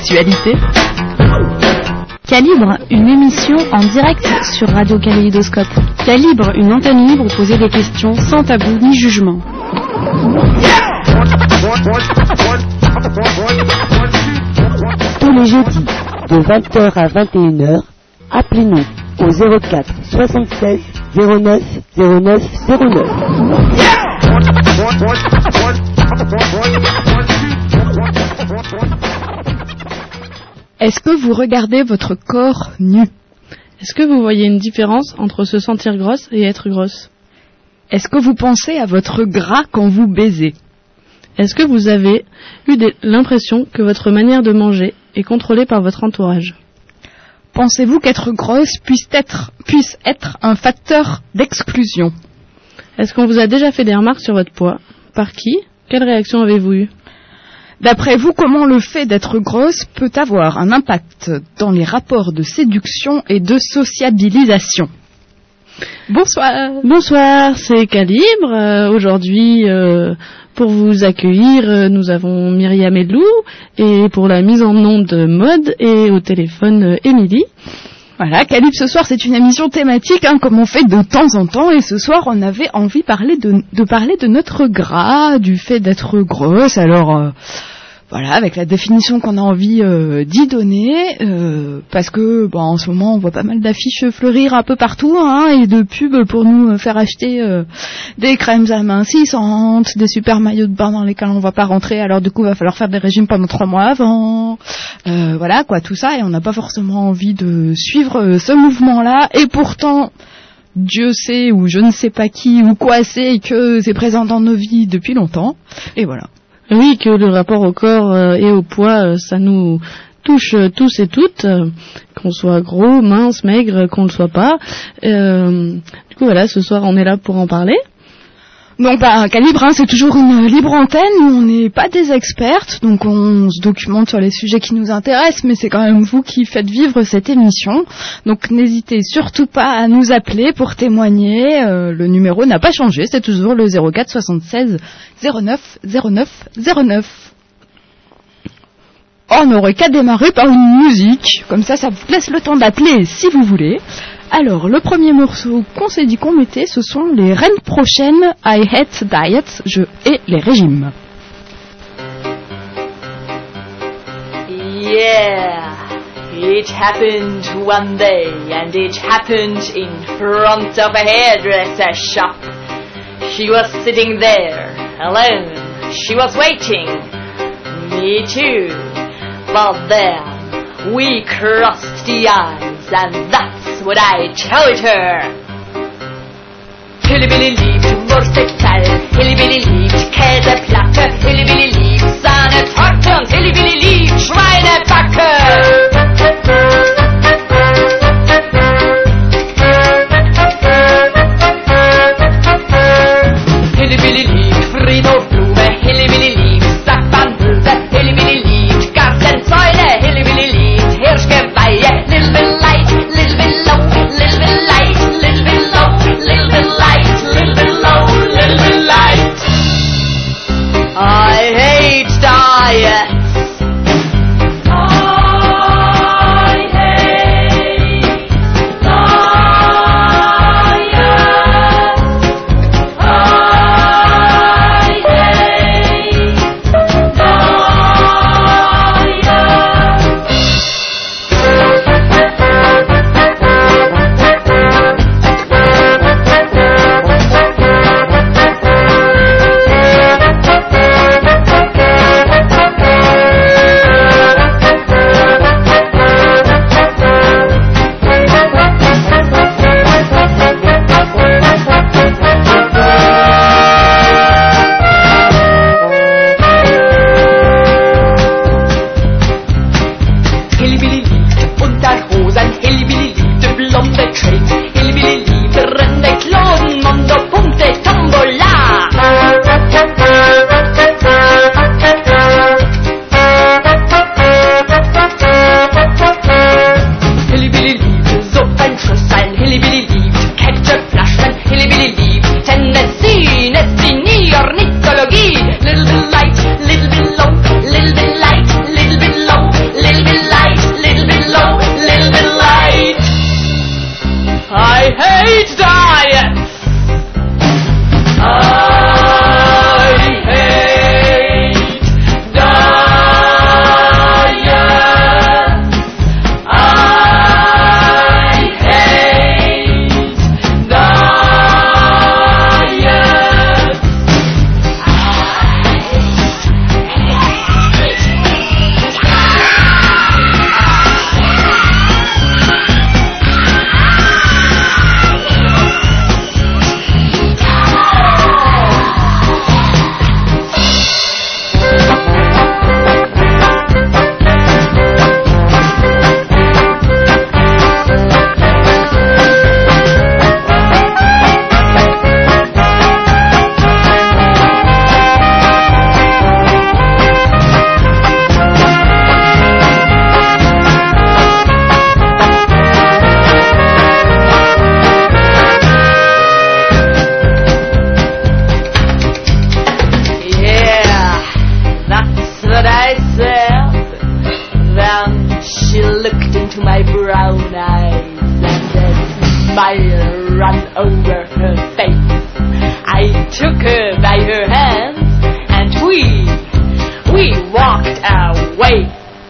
l'actualité. Calibre, une émission en direct sur Radio Kaléidoscope. Calibre, une antenne libre pour poser des questions sans tabou ni jugement. Tous les jeudis, de 20h à 21h, appelez-nous au 04 76 09 09 09. Est-ce que vous regardez votre corps nu? Est-ce que vous voyez une différence entre se sentir grosse et être grosse? Est-ce que vous pensez à votre gras quand vous baisez? Est-ce que vous avez eu l'impression que votre manière de manger est contrôlée par votre entourage? Pensez-vous qu'être grosse puisse être un facteur d'exclusion? Est-ce qu'on vous a déjà fait des remarques sur votre poids? Par qui? Quelle réaction avez-vous eue? D'après vous, comment le fait d'être grosse peut avoir un impact dans les rapports de séduction et de sociabilisation? Bonsoir. Bonsoir, c'est Calibre. Aujourd'hui, pour vous accueillir, nous avons Myriam et Lou, et pour la mise en onde Maude, et au téléphone Émilie. Voilà, Calibre, ce soir, c'est une émission thématique, comme on fait de temps en temps, et ce soir, on avait envie de parler de notre gras, du fait d'être grosse. Alors, voilà, avec la définition qu'on a envie d'y donner, parce que en ce moment on voit pas mal d'affiches fleurir un peu partout, et de pubs pour nous faire acheter des crèmes amincissantes, des super maillots de bain dans lesquels on va pas rentrer, alors du coup il va falloir faire des régimes pendant 3 mois avant, voilà quoi, tout ça, et on n'a pas forcément envie de suivre ce mouvement-là, et pourtant Dieu sait, ou je ne sais pas qui, ou quoi sait, que c'est présent dans nos vies depuis longtemps, et voilà. Oui, que le rapport au corps et au poids, ça nous touche tous et toutes, qu'on soit gros, mince, maigre, qu'on ne le soit pas. Du coup, voilà, ce soir, on est là pour en parler. Donc, Calibre, c'est toujours une libre antenne. On n'est pas des expertes, donc on se documente sur les sujets qui nous intéressent, mais c'est quand même vous qui faites vivre cette émission. Donc, n'hésitez surtout pas à nous appeler pour témoigner. Le numéro n'a pas changé, c'est toujours le 04 76 09 09 09. On n'aurait qu'à démarrer par une musique, comme ça vous laisse le temps d'appeler si vous voulez. Alors, le premier morceau qu'on s'est dit qu'on mettait, ce sont les Reines Prochaines, I Hate Diets, je hais les régimes. Yeah, it happened one day, and it happened in front of a hairdresser shop. She was sitting there, alone, she was waiting, me too, but then we crossed the eyes, and that's what I told her. Hillbilly liebt Wursteteil, Hillbilly liebt Käseplatte, Hillbilly liebt Sahnetorte und Hillbilly liebt Schweinebacke. Hillbilly liebt Friedhof Blume, Hillbilly liebt Sackbahnhülse, Hillbilly liebt Gartensäule, Hillbilly liebt Hirschgeweihe, Little bit light, little bit low, little bit light, little bit low, little bit light, little bit low, little bit light. I hate diets. I hate diets. I hate diets. I hate diets. She looked into my brown eyes and a smile ran over her face. I took her by her hands and we walked away.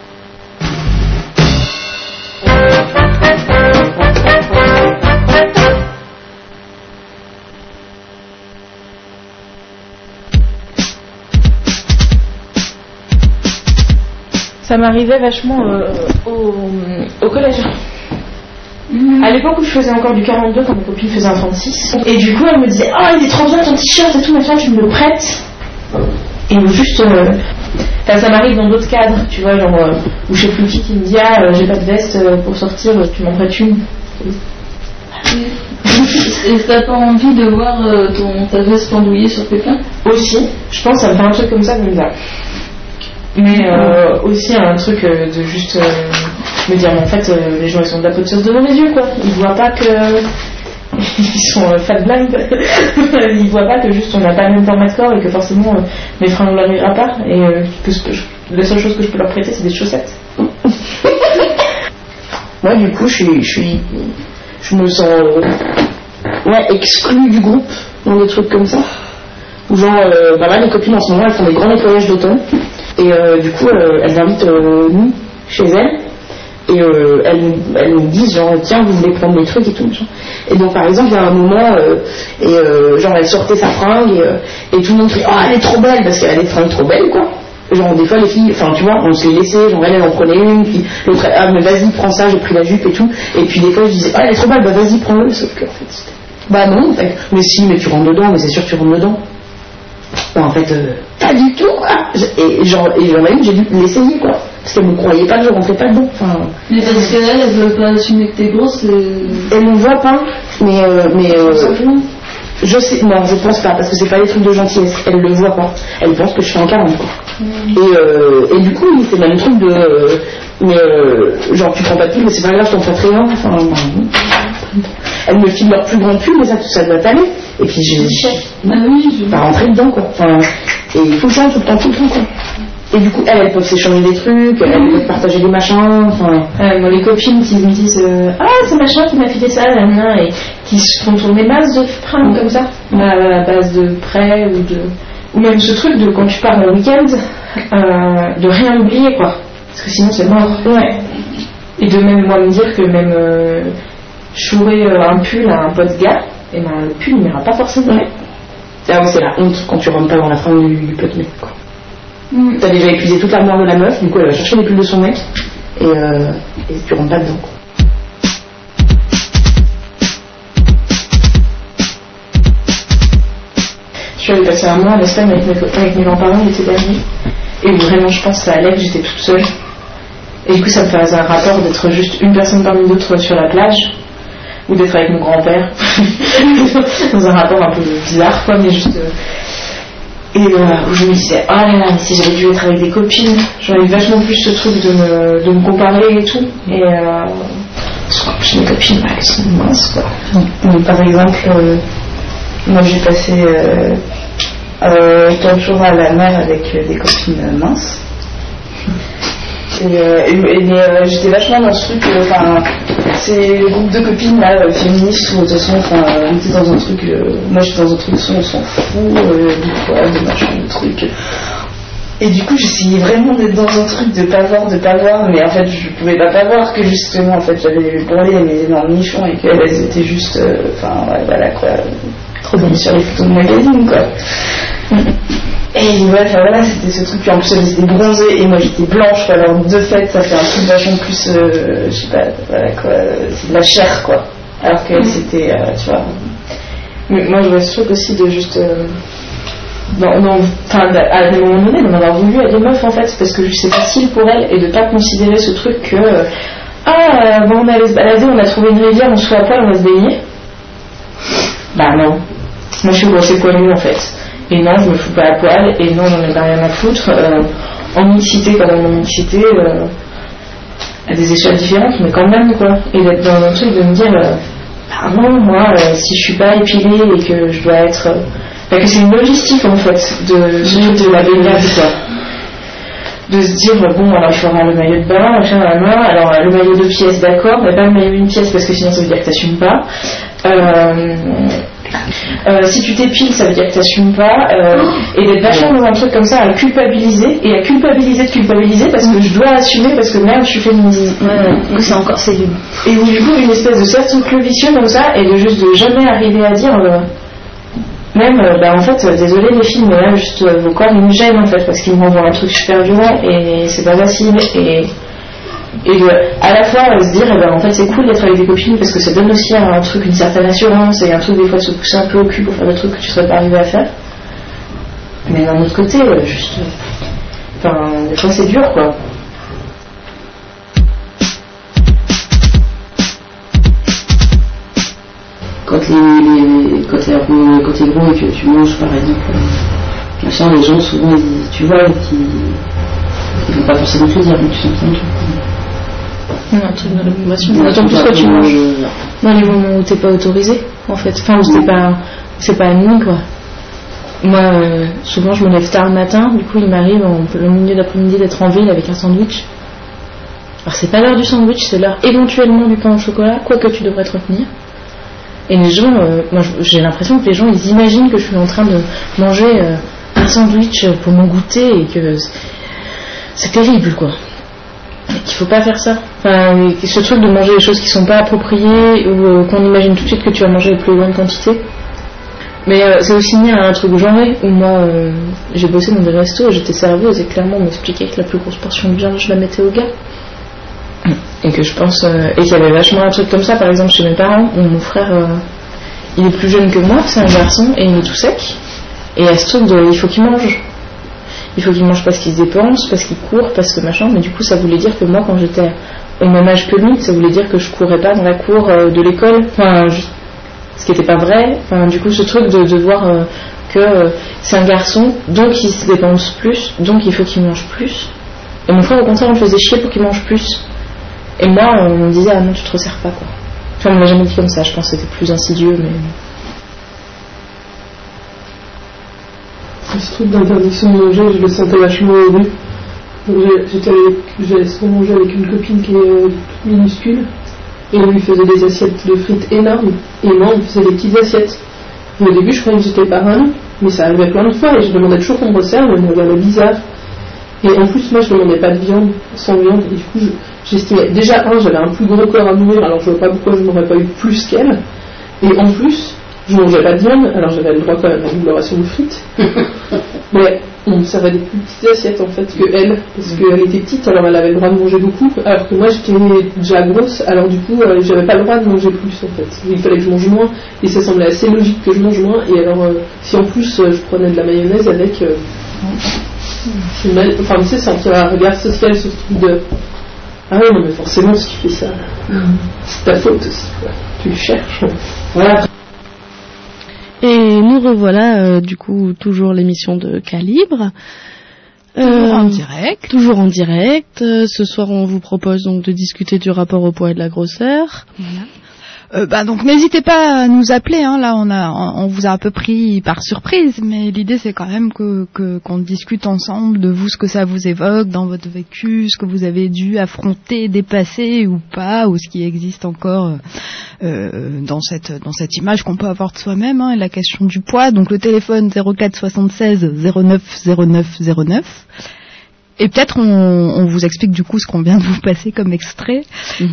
Ça m'arrivait vachement au collège. À l'époque où je faisais encore du 42 quand mes copines faisaient un 36. Et du coup elle me disait « Oh il est trop bien ton t-shirt et tout machin, tu me le prêtes ?» Et juste... ça m'arrive dans d'autres cadres, tu vois, genre où je sais plus qui me dit « Ah j'ai pas de veste pour sortir, tu m'en prêtes une ?» Et t'as pas envie de voir ta veste pendouillée sur quelqu'un? Aussi, je pense que ça me fait un truc comme ça comme ça. Mais aussi un truc de juste me dire mais en fait les gens ils sont de la peau de sauce devant mes yeux quoi, ils voient pas que ils sont fat blind. Ils voient pas que juste on n'a pas le même format de corps et que forcément mes freins ne l'arrivera pas et la seule chose que je peux leur prêter c'est des chaussettes. Moi du coup je me sens exclue du groupe dans des trucs comme ça où genre là les copines en ce moment elles font des grands nettoyages d'automne. Et du coup, elles invitent nous chez elles et elles nous disent genre tiens vous voulez prendre mes trucs et tout machin. Et donc par exemple il y a un moment genre elle sortait sa fringue et tout le monde fait oh elle est trop belle parce qu'elle a des fringues trop belles quoi. Genre des fois les filles, enfin tu vois on se les laissait, genre elle en prenait une puis l'autre ah mais vas-y prends ça j'ai pris la jupe et tout et puis des fois je disais oh elle est trop belle bah vas-y prends-le sauf que en fait c'était bah non en fait mais si mais tu rentres dedans mais c'est sûr que tu rentres dedans. Bah, en fait, pas du tout quoi. Et j'en ai une, j'ai dû l'essayer quoi. Parce qu'elle me croyait pas que je rentrais pas dedans. Enfin, mais parce qu'elle, elle veut pas assumer que t'es grosse. Elle me voit pas, mais je sais, non, je pense pas, parce que c'est pas des trucs de gentillesse. Elle le voit pas. Elle pense que je fais un 40 quoi. Et du coup, c'est le même truc de. Genre tu prends pas de pull, mais c'est pas grave, je t'en ferai un. Enfin, elle me file leur plus grand pull, mais ça doit t'aller. Et puis j'ai pas rentrer dedans quoi. Enfin, et tout le temps quoi. Et du coup elles peuvent s'échanger des trucs, elles peuvent partager des machins. Enfin, moi les copines qui me disent ah c'est machin qui m'a filé ça et qui se font tourner masse de fringues comme ça à base de prêts ou même ce truc de quand tu pars en week-end de rien oublier quoi. Parce que sinon c'est mort. Ouais. Et de même moi me dire que même chourer un pull à un pote gars. Et ben le pull il n'ira pas forcément. Ah oui, c'est la honte quand tu rentres pas dans la fringue du pote mec quoi. T'as déjà épuisé toute l'armoire de la meuf, du coup elle va chercher les pulls de son mec et tu rentres pas dedans quoi. Je suis allée passer un mois en Espagne avec mes grands-parents l'été dernier et vraiment je pense que ça allait que j'étais toute seule et du coup ça me faisait un rapport d'être juste une personne parmi d'autres sur la plage ou d'être avec mon grand-père dans un rapport un peu bizarre quoi mais juste et où je me disais oh là là mais si j'avais dû être avec des copines j'aurais eu vachement plus ce truc de me comparer et tout et mes copines elles sont minces quoi. Donc, par exemple moi j'ai passé 4 jours à la mer avec des copines minces et j'étais vachement dans ce truc c'est le groupe de copines là, féministes, où de toute façon, on était dans un truc, moi j'étais dans un truc, on s'en fout, de machin, de trucs. Et du coup, j'essayais vraiment d'être dans un truc de pas voir, mais en fait, je pouvais pas voir que justement, en fait, j'avais brûlé mes énormes nichons et qu'elles étaient juste, voilà quoi, trop bien sur les photos de magazine quoi. Et voilà, c'était ce truc, puis en plus elles étaient bronzées et moi j'étais blanche, quoi. Alors de fait, ça fait un truc vachement plus, je sais pas, voilà quoi, c'est de la chair quoi. Alors qu'elles c'était, tu vois. Mais moi je vois ce truc aussi de juste. À un moment donné, d'en avoir voulu à des meufs en fait, parce que c'est facile pour elles et de pas considérer ce truc que on allait se balader, on a trouvé une rivière, on se fout à poil, on va se baigner. Bah non, moi je suis grossée poilue en fait, et non je me fous pas à poil, et non j'en ai pas rien à foutre, en mixité comme en mixité, à des échelles différentes, mais quand même quoi, et d'être dans un truc de me dire, bah non moi si je suis pas épilée et que je dois être... que c'est une logistique en fait de la baignade quoi. De se dire bon alors il faudra le maillot de bain, machin, alors le maillot 2 pièces d'accord, mais pas le maillot 1 pièce parce que sinon ça veut dire que t'assumes pas. Si tu t'épiles ça veut dire que t'assumes pas, et d'être vachement dans un truc comme ça à culpabiliser de culpabiliser parce que je dois assumer parce que merde je suis féministe. C'est encore c'est du... Et où du coup une espèce de cercle vicieux comme ça et de juste de jamais arriver à dire même, en fait, désolé les filles, mais là, juste vos corps, ils me gênent en fait, parce qu'ils m'envoient un truc super violent et c'est pas facile. Et à la fois se dire, en fait, c'est cool d'être avec des copines parce que ça donne aussi un truc, une certaine assurance et un truc des fois se pousser un peu au cul pour faire des trucs que tu serais pas arrivé à faire. Mais d'un autre côté, juste. Des fois, c'est dur quoi. Quand t'es gros et que tu manges par exemple machin, les gens souvent ils disent, tu vois, ils vont pas forcément te le dire, mais tu sens un truc. Un truc dans l'approbation. D'autant plus que tu manges dans les moments où t'es pas autorisé en fait, où c'est pas admis quoi. Moi souvent je me lève tard le matin, du coup il m'arrive en le milieu d'après-midi d'être en ville avec un sandwich. Alors c'est pas l'heure du sandwich, c'est l'heure éventuellement du pain au chocolat, quoique tu devrais te retenir. Et les gens, moi j'ai l'impression que les gens ils imaginent que je suis en train de manger un sandwich pour mon goûter et que c'est terrible quoi. Qu'il faut pas faire ça. Ce truc de manger des choses qui sont pas appropriées ou qu'on imagine tout de suite que tu vas manger les plus grandes quantités. Mais c'est aussi lié à un truc genré où moi j'ai bossé dans des restos et j'étais serveuse et clairement on m'expliquait que la plus grosse portion de viande je la mettais au gars. Et que je pense et qu'il y avait vachement un truc comme ça par exemple chez mes parents où mon frère il est plus jeune que moi, c'est un garçon et il est tout sec et il y a ce truc de il faut qu'il mange parce qu'il se dépense, parce qu'il court, parce que machin, mais du coup ça voulait dire que moi quand j'étais au même âge que lui ça voulait dire que je courais pas dans la cour de l'école, ce qui était pas vrai, du coup ce truc de voir que c'est un garçon donc il se dépense plus, donc il faut qu'il mange plus, et mon frère au contraire on le faisait chier pour qu'il mange plus. Et moi, on me disait, ah non, tu te resserres pas, quoi. On me l'a jamais dit comme ça, je pense que c'était plus insidieux, mais... Ce truc d'interdiction de manger, je le sentais vachement au début. J'allais souvent manger avec une copine qui est toute minuscule, et on lui faisait des assiettes de frites énormes, et moi, on me faisait des petites assiettes. Et au début, je croyais que j'étais parano, mais ça arrivait plein de fois, et je demandais toujours qu'on me resserre, mais on me regardait bizarre. Et en plus, moi, je ne demandais pas de viande, sans viande, et du coup, j'estimais, déjà, j'avais un plus gros corps à nourrir, alors je ne vois pas pourquoi je n'aurais pas eu plus qu'elle, et en plus, je ne mangeais pas de viande, alors j'avais le droit quand même à une ration de frites, mais on me servait des plus petites assiettes, en fait, que elle, parce qu'elle était petite, alors elle avait le droit de manger beaucoup, alors que moi, j'étais déjà grosse, alors du coup, j'avais pas le droit de manger plus, en fait, il fallait que je mange moins, et ça semblait assez logique que je mange moins, et alors, si en plus, je prenais de la mayonnaise avec... Enfin, tu sais, c'est un regard social sur ce truc de ah oui, non, mais forcément, ce qui fait ça, c'est ta faute aussi, quoi. Tu le cherches. Voilà. Et nous revoilà, du coup, toujours l'émission de Calibre. Toujours en direct. Toujours en direct. Ce soir, on vous propose donc de discuter du rapport au poids et de la grosseur. Donc n'hésitez pas à nous appeler. Là, on vous a un peu pris par surprise, mais l'idée c'est quand même qu'on discute ensemble de vous, ce que ça vous évoque dans votre vécu, ce que vous avez dû affronter, dépasser ou pas, ou ce qui existe encore dans cette image qu'on peut avoir de soi-même. La question du poids. Donc le téléphone 04 76 09 09 09. Et peut-être on vous explique du coup ce qu'on vient de vous passer comme extrait.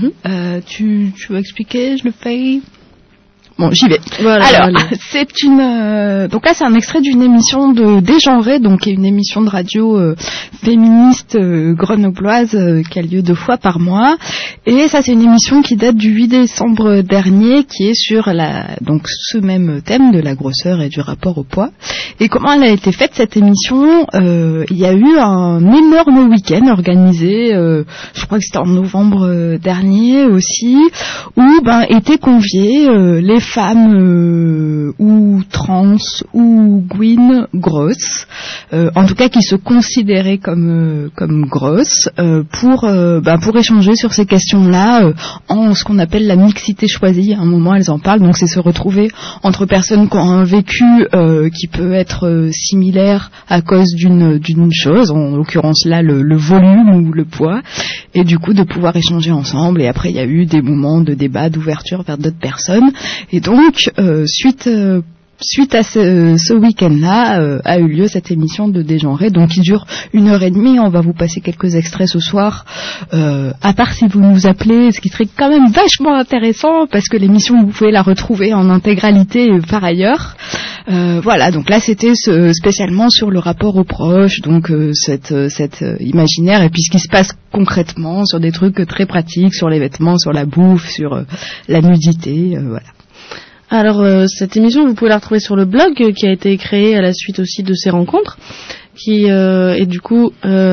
Tu veux expliquer? Je le fais. Bon, j'y vais. Voilà, alors, c'est donc là, c'est un extrait d'une émission de Dégenré, donc qui est une émission de radio féministe grenobloise qui a lieu 2 fois par mois. Et ça, c'est une émission qui date du 8 décembre dernier, qui est sur donc ce même thème de la grosseur et du rapport au poids. Et comment elle a été faite, cette émission? Il y a eu un énorme week-end organisé, je crois que c'était en novembre dernier aussi, où étaient conviés les femmes ou trans ou gwyn grosses, en tout cas qui se considéraient comme grosses, pour échanger sur ces questions-là en ce qu'on appelle la mixité choisie. À un moment, elles en parlent, donc c'est se retrouver entre personnes qui ont un vécu qui peut être similaire à cause d'une chose, en l'occurrence là le volume ou le poids, et du coup de pouvoir échanger ensemble. Et après, il y a eu des moments de débat, d'ouverture vers d'autres personnes. Et donc, suite à ce week-end-là, a eu lieu cette émission de Dégenré, donc qui dure 1h30. On va vous passer quelques extraits ce soir, à part si vous nous appelez, ce qui serait quand même vachement intéressant, parce que l'émission, vous pouvez la retrouver en intégralité par ailleurs. Voilà, donc là c'était spécialement sur le rapport aux proches, donc cet imaginaire, et puis ce qui se passe concrètement sur des trucs très pratiques, sur les vêtements, sur la bouffe, sur la nudité, voilà. Alors cette émission, vous pouvez la retrouver sur le blog qui a été créé à la suite aussi de ces rencontres, qui est du coup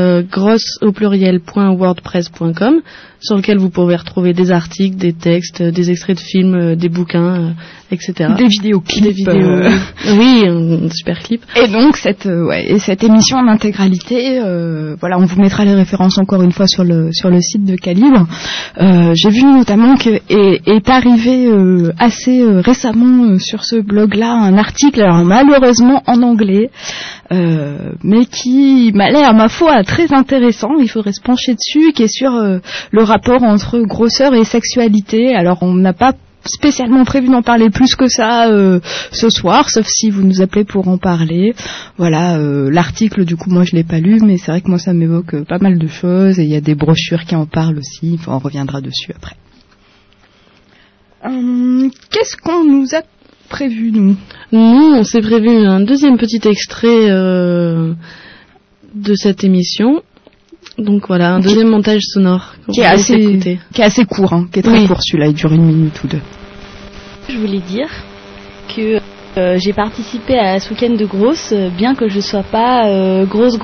grosse.wordpress.com, sur lequel vous pouvez retrouver des articles, des textes, des extraits de films, des bouquins, etc. Des vidéoclips. Oui, un super clip. Et donc cette émission en intégralité, voilà, on vous mettra les références encore une fois sur le site de Calibre. J'ai vu notamment que est arrivé assez récemment sur ce blog-là un article, alors malheureusement en anglais, mais qui m'a l'air, ma foi, très intéressant. Il faudrait se pencher dessus, qui est sur le rapport entre grosseur et sexualité. Alors on n'a pas spécialement prévu d'en parler plus que ça ce soir, sauf si vous nous appelez pour en parler. Voilà, l'article, du coup, moi je l'ai pas lu, mais c'est vrai que moi ça m'évoque pas mal de choses, et il y a des brochures qui en parlent aussi. Enfin, on reviendra dessus après. Qu'est-ce qu'on nous a prévu, nous? Nous, on s'est prévu un deuxième petit extrait de cette émission. Donc voilà, un deuxième montage sonore qui est assez court, qui est très court, celui-là, il dure 1 minute ou 2. Je voulais dire que j'ai participé à ce week-end de grosse, bien que je sois pas grosse.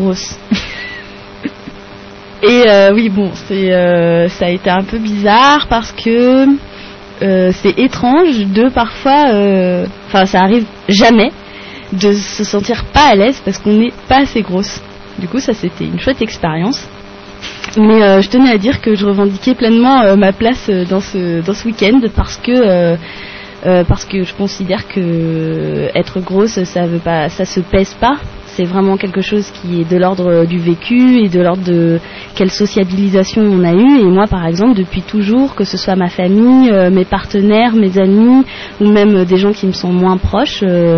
Et oui, bon, ça a été un peu bizarre parce que c'est étrange de parfois, ça arrive jamais de se sentir pas à l'aise parce qu'on n'est pas assez grosse. Du coup, ça c'était une chouette expérience. Mais je tenais à dire que je revendiquais pleinement ma place dans ce week-end parce que je considère que être grosse, ça se pèse pas. C'est vraiment quelque chose qui est de l'ordre du vécu et de l'ordre de quelle sociabilisation on a eue. Et moi, par exemple, depuis toujours, que ce soit ma famille, mes partenaires, mes amis, ou même des gens qui me sont moins proches, je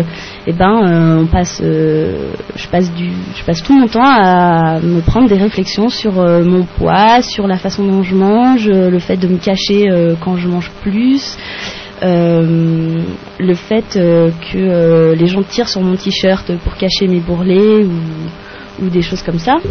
passe tout mon temps à me prendre des réflexions sur mon poids, sur la façon dont je mange, le fait de me cacher quand je mange plus. Le fait que les gens tirent sur mon t-shirt pour cacher mes bourrelets ou des choses comme ça.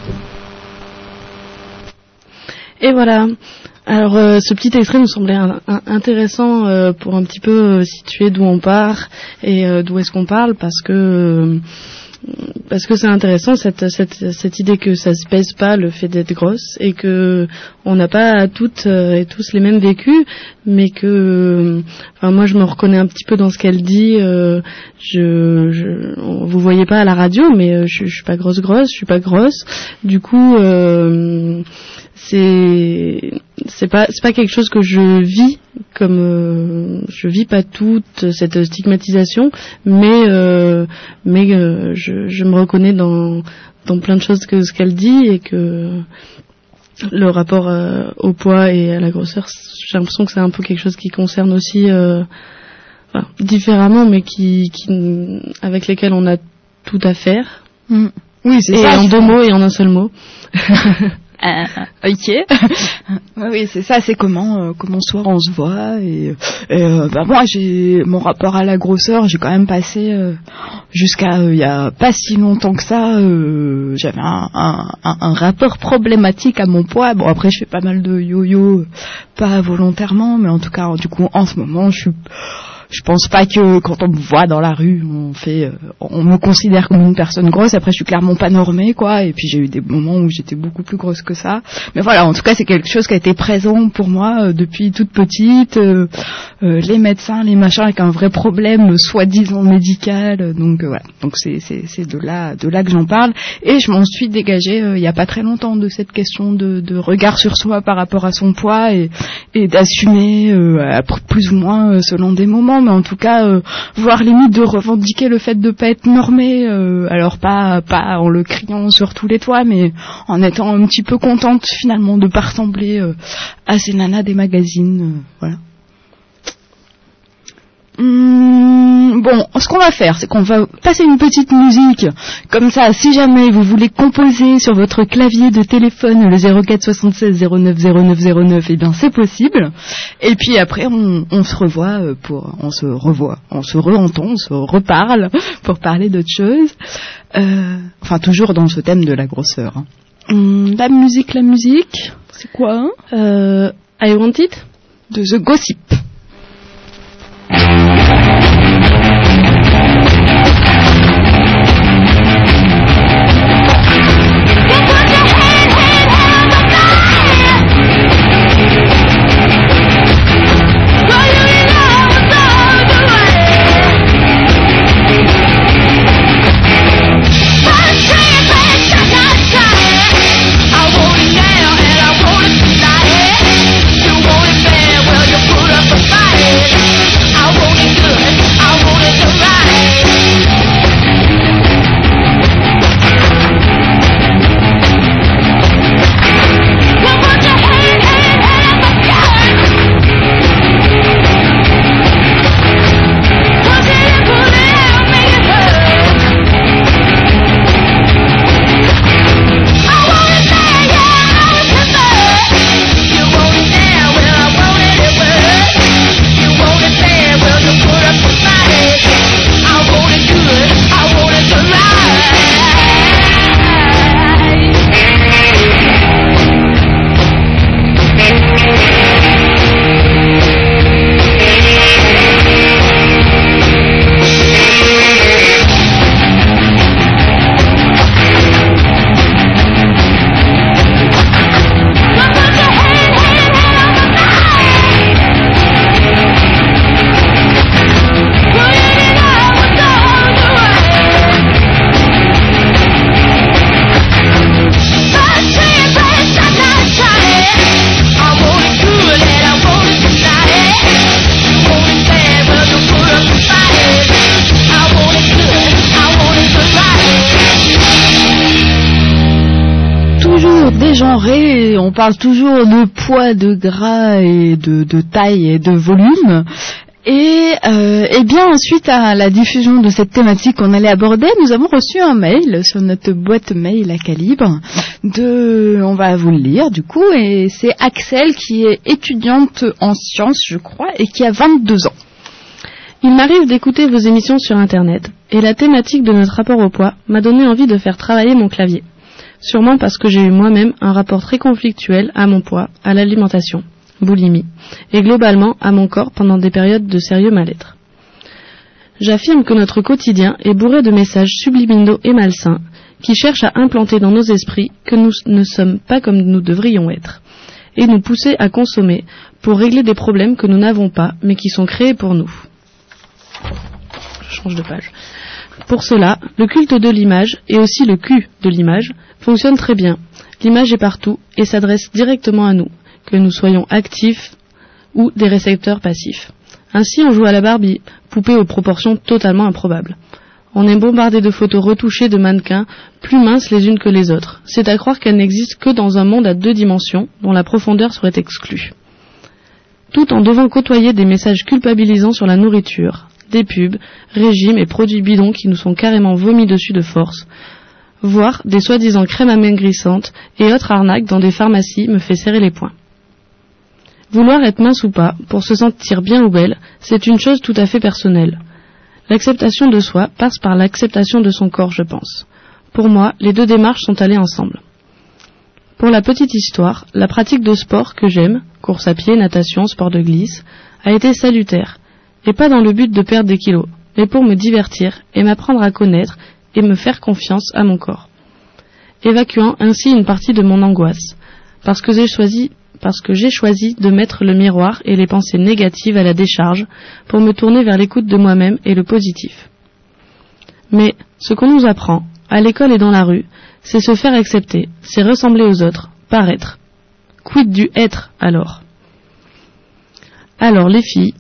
Et voilà. Alors ce petit extrait nous semblait intéressant pour un petit peu situer d'où on part et d'où est-ce qu'on parle, parce que c'est intéressant cette idée que ça se pèse pas, le fait d'être grosse, et que on n'a pas toutes et tous les mêmes vécus, mais que moi je me reconnais un petit peu dans ce qu'elle dit. Vous voyez pas à la radio, mais je suis pas grosse, je suis pas grosse. Du coup c'est pas quelque chose que je vis comme je vis pas toute cette stigmatisation, mais je me reconnais dans plein de choses que ce qu'elle dit, et que le rapport au poids et à la grosseur, j'ai l'impression que c'est un peu quelque chose qui concerne aussi différemment, mais qui avec lesquels on a tout à faire. Oui, c'est et ça. En 2 mots et en un seul mot. Ok. Oui, c'est ça, c'est comment soir on se voit, et moi j'ai mon rapport à la grosseur, j'ai quand même passé jusqu'à il y a pas si longtemps que ça, j'avais un rapport problématique à mon poids. Bon, après je fais pas mal de yo-yo, pas volontairement, mais en tout cas du coup en ce moment je pense pas que quand on me voit dans la rue, on me considère comme une personne grosse. Après, je suis clairement pas normée, quoi. Et puis, j'ai eu des moments où j'étais beaucoup plus grosse que ça. Mais voilà, en tout cas, c'est quelque chose qui a été présent pour moi depuis toute petite. Les médecins, les machins, avec un vrai problème, soi-disant médical. Donc, voilà. Donc, c'est de là que j'en parle. Et je m'en suis dégagée, il y a pas très longtemps, de cette question de regard sur soi par rapport à son poids, et d'assumer, plus ou moins, selon des moments. Mais en tout cas, voire limite de revendiquer le fait de pas être normée, alors pas en le criant sur tous les toits, mais en étant un petit peu contente finalement de pas ressembler à ces nanas des magazines, voilà. Bon, ce qu'on va faire, c'est qu'on va passer une petite musique. Comme ça, si jamais vous voulez composer sur votre clavier de téléphone le 04 76 09 09 09, eh bien c'est possible. Et puis après, on se revoit on se reentend, on se reparle pour parler d'autres choses. Enfin, toujours dans ce thème de la grosseur. La musique, c'est quoi, hein? I Want It de The Gossip. On parle toujours de poids, de gras et de taille et de volume. Et bien suite à la diffusion de cette thématique qu'on allait aborder, nous avons reçu un mail sur notre boîte mail à calibre on va vous le lire du coup, et c'est Axel qui est étudiante en sciences, je crois, et qui a 22 ans. Il m'arrive d'écouter vos émissions sur internet, et la thématique de notre rapport au poids m'a donné envie de faire travailler mon clavier. Sûrement parce que j'ai eu moi-même un rapport très conflictuel à mon poids, à l'alimentation, boulimie, et globalement à mon corps pendant des périodes de sérieux mal-être. J'affirme que notre quotidien est bourré de messages subliminaux et malsains qui cherchent à implanter dans nos esprits que nous ne sommes pas comme nous devrions être, et nous pousser à consommer pour régler des problèmes que nous n'avons pas, mais qui sont créés pour nous. Je change de page. Pour cela, le culte de l'image, et aussi le cul de l'image, fonctionne très bien. L'image est partout et s'adresse directement à nous, que nous soyons actifs ou des récepteurs passifs. Ainsi, on joue à la Barbie, poupée aux proportions totalement improbables. On est bombardé de photos retouchées de mannequins plus minces les unes que les autres. C'est à croire qu'elles n'existent que dans un monde à 2 dimensions, dont la profondeur serait exclue. Tout en devant côtoyer des messages culpabilisants sur la nourriture, des pubs, régimes et produits bidons qui nous sont carrément vomis dessus de force, voire des soi-disant crèmes amaigrissantes et autres arnaques dans des pharmacies me fait serrer les poings. Vouloir être mince ou pas, pour se sentir bien ou belle, c'est une chose tout à fait personnelle. L'acceptation de soi passe par l'acceptation de son corps, je pense. Pour moi, les 2 démarches sont allées ensemble. Pour la petite histoire, la pratique de sport que j'aime, course à pied, natation, sport de glisse, a été salutaire, et pas dans le but de perdre des kilos, mais pour me divertir et m'apprendre à connaître et me faire confiance à mon corps, évacuant ainsi une partie de mon angoisse, parce que j'ai choisi de mettre le miroir et les pensées négatives à la décharge pour me tourner vers l'écoute de moi-même et le positif. Mais ce qu'on nous apprend, à l'école et dans la rue, c'est se faire accepter, c'est ressembler aux autres, paraître. Quid du être, alors ? Les filles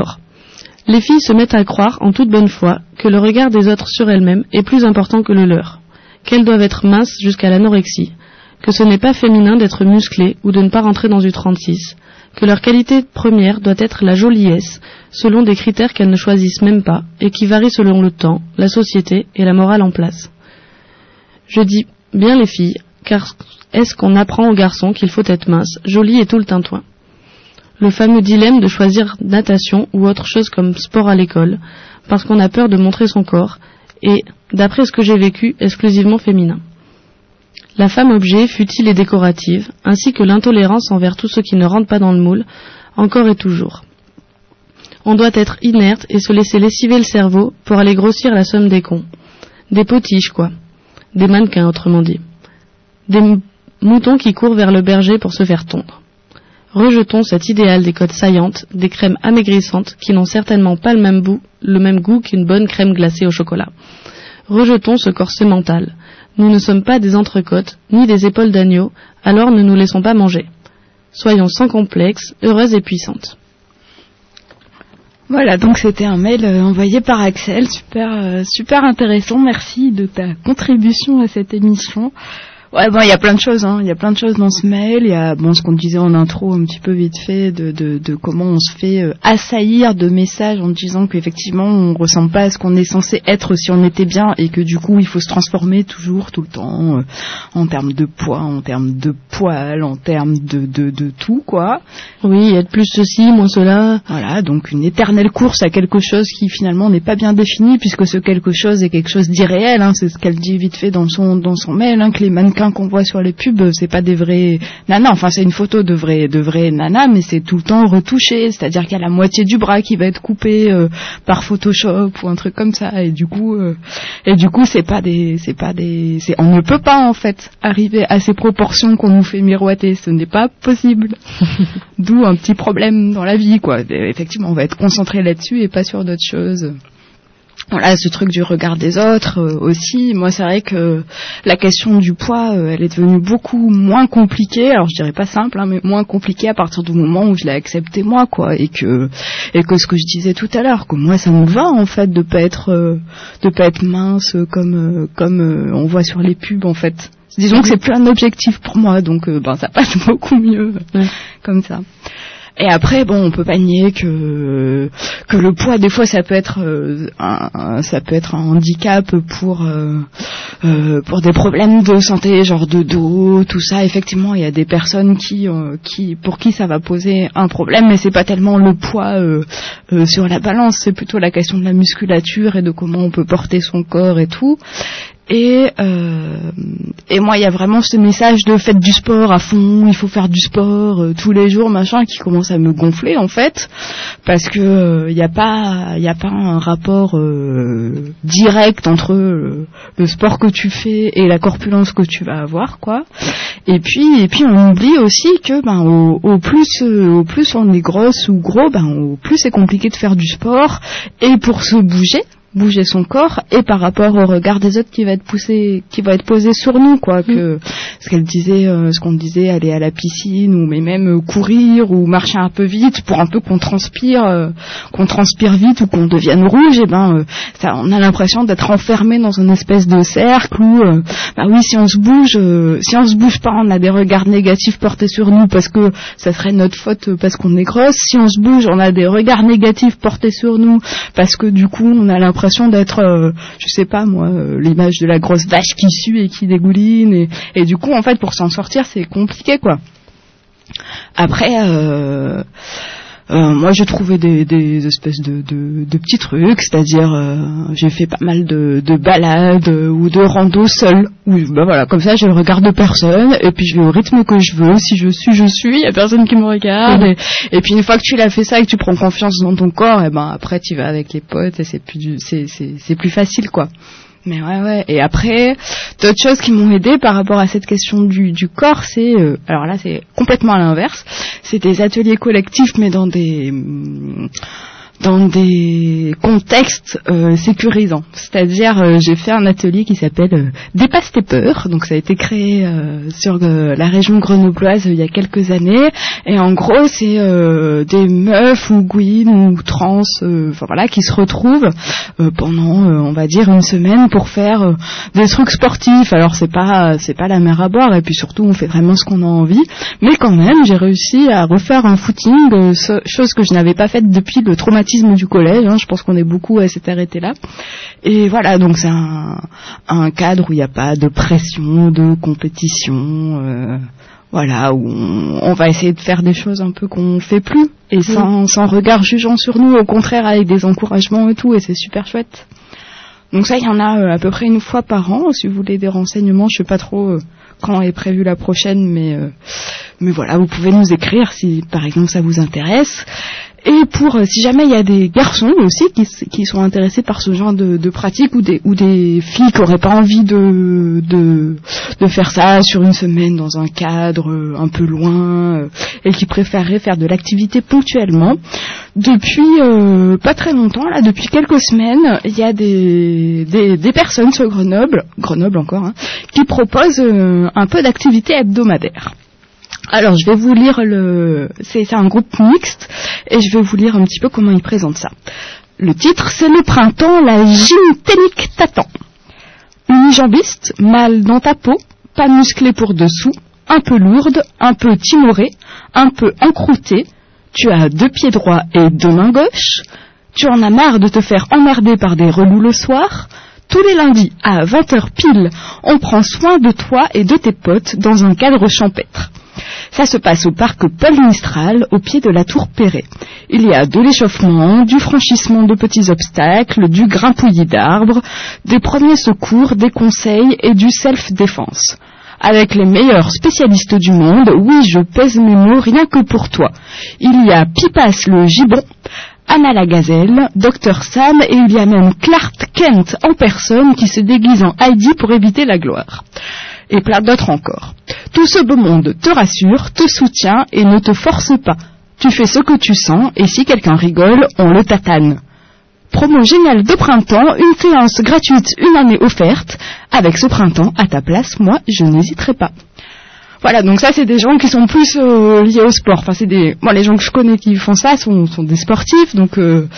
se mettent à croire, en toute bonne foi, que le regard des autres sur elles-mêmes est plus important que le leur, qu'elles doivent être minces jusqu'à l'anorexie, que ce n'est pas féminin d'être musclé ou de ne pas rentrer dans du 36, que leur qualité première doit être la joliesse, selon des critères qu'elles ne choisissent même pas et qui varient selon le temps, la société et la morale en place. Je dis bien les filles, car est-ce qu'on apprend aux garçons qu'il faut être mince, joli et tout le tintouin ? Le fameux dilemme de choisir natation ou autre chose comme sport à l'école, parce qu'on a peur de montrer son corps, et, d'après ce que j'ai vécu, exclusivement féminin. La femme objet, futile et décorative, ainsi que l'intolérance envers tous ceux qui ne rentrent pas dans le moule, encore et toujours. On doit être inerte et se laisser lessiver le cerveau pour aller grossir la somme des cons. Des potiches, quoi. Des mannequins, autrement dit. Des moutons qui courent vers le berger pour se faire tondre. Rejetons cet idéal des côtes saillantes, des crèmes amaigrissantes qui n'ont certainement pas le même goût qu'une bonne crème glacée au chocolat. Rejetons ce corset mental. Nous ne sommes pas des entrecôtes, ni des épaules d'agneau, alors ne nous laissons pas manger. Soyons sans complexe, heureuses et puissantes. Voilà, donc c'était un mail envoyé par Axel, super intéressant, merci de ta contribution à cette émission. Ouais, bon, il y a plein de choses, il y a plein de choses dans ce mail. Il y a, ce qu'on disait en intro un petit peu vite fait de comment on se fait assaillir de messages en disant qu'effectivement on ressemble pas à ce qu'on est censé être si on était bien et que du coup il faut se transformer toujours, tout le temps, en termes de poids, en termes de poils, en termes de tout, quoi. Oui, être plus ceci, moins cela. Voilà, donc une éternelle course à quelque chose qui finalement n'est pas bien défini puisque ce quelque chose est quelque chose d'irréel, c'est ce qu'elle dit vite fait dans son mail, que les mannequins qu'on voit sur les pubs, c'est pas des vrais nanas, c'est une photo de vrais nanas, mais c'est tout le temps retouché, c'est-à-dire qu'il y a la moitié du bras qui va être coupé par Photoshop ou un truc comme ça, et du coup on ne peut pas en fait arriver à ces proportions qu'on nous fait miroiter, ce n'est pas possible. D'où un petit problème dans la vie, quoi. Effectivement, on va être concentré là-dessus et pas sur d'autres choses. Voilà, ce truc du regard des autres aussi. Moi, c'est vrai que la question du poids, elle est devenue beaucoup moins compliquée. Alors, je dirais pas simple, mais moins compliquée à partir du moment où je l'ai accepté moi, quoi, et que ce que je disais tout à l'heure, que moi, ça me va en fait de pas être mince comme on voit sur les pubs, en fait. Disons que c'est plus un objectif pour moi, donc ça passe beaucoup mieux comme ça. Et après, on peut pas nier que le poids, des fois, ça peut être un handicap pour des problèmes de santé, genre de dos, tout ça. Effectivement, il y a des personnes pour qui ça va poser un problème, mais c'est pas tellement le poids sur la balance, c'est plutôt la question de la musculature et de comment on peut porter son corps et tout. Et moi, il y a vraiment ce message de faites du sport à fond, il faut faire du sport tous les jours, qui commence à me gonfler en fait, parce que il y a pas un rapport direct entre le sport que tu fais et la corpulence que tu vas avoir, quoi. Et puis on oublie aussi que au plus on est grosse ou gros, au plus c'est compliqué de faire du sport et pour se bouger. bouger son corps et par rapport au regard des autres qui va être posé sur nous, quoi. Que ce qu'on disait, aller à la piscine ou mais même courir ou marcher un peu vite pour un peu qu'on transpire vite ou qu'on devienne rouge. Et on a l'impression d'être enfermé dans une espèce de cercle où si on se bouge pas, on a des regards négatifs portés sur nous parce que ça serait notre faute parce qu'on est grosse. Si on se bouge, on a des regards négatifs portés sur nous parce que du coup on a l'impression d'être l'image de la grosse vache qui sue et qui dégouline et du coup en fait pour s'en sortir c'est compliqué, quoi. Après moi j'ai trouvé des espèces de petits trucs, c'est-à-dire j'ai fait pas mal de balades ou de rando seul où comme ça j'ai le regard de personne et puis je vais au rythme que je veux, si je suis, il y a personne qui me regarde et puis une fois que tu l'as fait ça et que tu prends confiance dans ton corps, et après tu vas avec les potes et c'est plus facile, quoi. Mais ouais. Et après, d'autres choses qui m'ont aidé par rapport à cette question du corps, c'est alors là c'est complètement à l'inverse. C'est des ateliers collectifs, mais dans des contextes sécurisants. C'est-à-dire, j'ai fait un atelier qui s'appelle Dépasse tes peurs. Donc, ça a été créé sur la région grenobloise il y a quelques années. Et en gros, c'est des meufs ou gouines ou trans, qui se retrouvent pendant, on va dire, une semaine pour faire des trucs sportifs. Alors, c'est pas la mer à boire. Et puis surtout, on fait vraiment ce qu'on a envie. Mais quand même, j'ai réussi à refaire un footing, chose que je n'avais pas faite depuis le traumatisme du collège, je pense qu'on est beaucoup à s'être arrêté là. Et voilà, donc c'est un cadre où il n'y a pas de pression, de compétition, où on va essayer de faire des choses un peu qu'on fait plus, et sans regard jugeant sur nous, au contraire avec des encouragements et tout, et c'est super chouette. Donc ça, il y en a à peu près une fois par an. Si vous voulez des renseignements, je sais pas trop quand est prévue la prochaine, mais voilà, vous pouvez nous écrire si par exemple ça vous intéresse. Et si jamais il y a des garçons aussi qui sont intéressés par ce genre de pratique ou des filles qui auraient pas envie de faire ça sur une semaine dans un cadre un peu loin et qui préféreraient faire de l'activité ponctuellement, depuis pas très longtemps, là depuis quelques semaines, il y a des personnes sur Grenoble encore, qui proposent un peu d'activité hebdomadaire. Alors, je vais vous lire c'est un groupe mixte, et je vais vous lire un petit peu comment ils présentent ça. Le titre, c'est le printemps, la gymténique t'attend. Unijambiste, mal dans ta peau, pas musclé pour dessous, un peu lourde, un peu timorée, un peu encroûtée, tu as 2 pieds droits et 2 mains gauches, tu en as marre de te faire emmerder par des relous le soir. Tous les lundis, à 20h pile, on prend soin de toi et de tes potes dans un cadre champêtre. Ça se passe au parc Paul Mistral, au pied de la Tour Perret. Il y a de l'échauffement, du franchissement de petits obstacles, du grimpouillis d'arbres, des premiers secours, des conseils et du self-défense. Avec les meilleurs spécialistes du monde, oui, je pèse mes mots rien que pour toi. Il y a Pipas le Gibon, Anna la Gazelle, Dr Sam et il y a même Clark Kent en personne qui se déguise en Heidi pour éviter la gloire. Et plein d'autres encore. Tout ce beau monde te rassure, te soutient et ne te force pas. Tu fais ce que tu sens et si quelqu'un rigole, on le tatane. Promo géniale de printemps, une séance gratuite, une année offerte. Avec ce printemps, à ta place, moi, je n'hésiterai pas. Voilà, donc ça, c'est des gens qui sont plus liés au sport. Enfin, moi, les gens que je connais qui font ça sont des sportifs, donc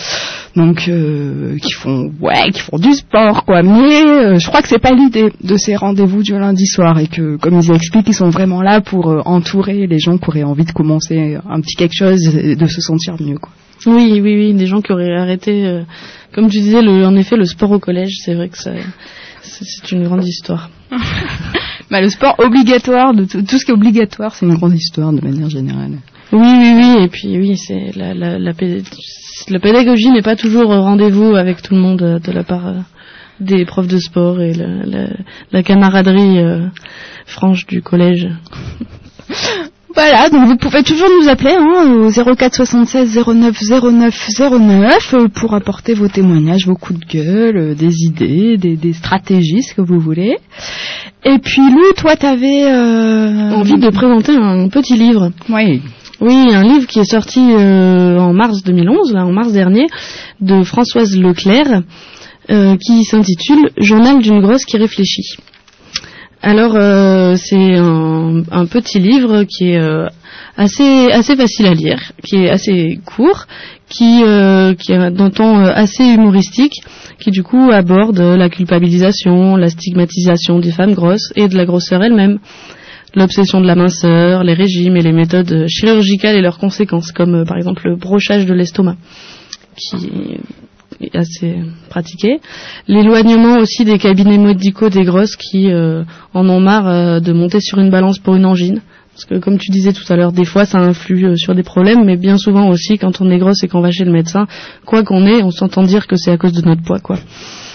qui font du sport, quoi. Mais je crois que c'est pas l'idée de ces rendez-vous du lundi soir et que, comme ils expliquent, ils sont vraiment là pour entourer les gens qui auraient envie de commencer un petit quelque chose et de se sentir mieux, quoi. Oui, des gens qui auraient arrêté, comme tu disais, en effet, le sport au collège, c'est vrai que c'est une grande histoire. Le sport obligatoire, tout ce qui est obligatoire, c'est une grande histoire de manière générale. Oui, et puis c'est la pédagogie n'est pas toujours au rendez-vous avec tout le monde de la part des profs de sport et la camaraderie franche du collège. Voilà, donc vous pouvez toujours nous appeler au 04 76 09 09 09 pour apporter vos témoignages, vos coups de gueule, des idées, des stratégies, ce que vous voulez. Et puis Lou, toi t'avais envie de présenter un petit livre. Oui, un livre qui est sorti en mars 2011, en mars dernier, de Françoise Leclerc. qui s'intitule « Journal d'une grosse qui réfléchit ». Alors, c'est un petit livre qui est assez facile à lire, qui est assez court, qui est d'un ton assez humoristique, qui du coup aborde la culpabilisation, la stigmatisation des femmes grosses et de la grosseur elle-même, l'obsession de la minceur, les régimes et les méthodes chirurgicales et leurs conséquences, comme par exemple le brochage de l'estomac, qui est assez pratiqué. L'éloignement aussi des cabinets médicaux des grosses qui en ont marre de monter sur une balance pour une angine. Parce que comme tu disais tout à l'heure, des fois ça influe sur des problèmes, mais bien souvent aussi quand on est grosse et qu'on va chez le médecin, quoi qu'on ait, on s'entend dire que c'est à cause de notre poids, quoi.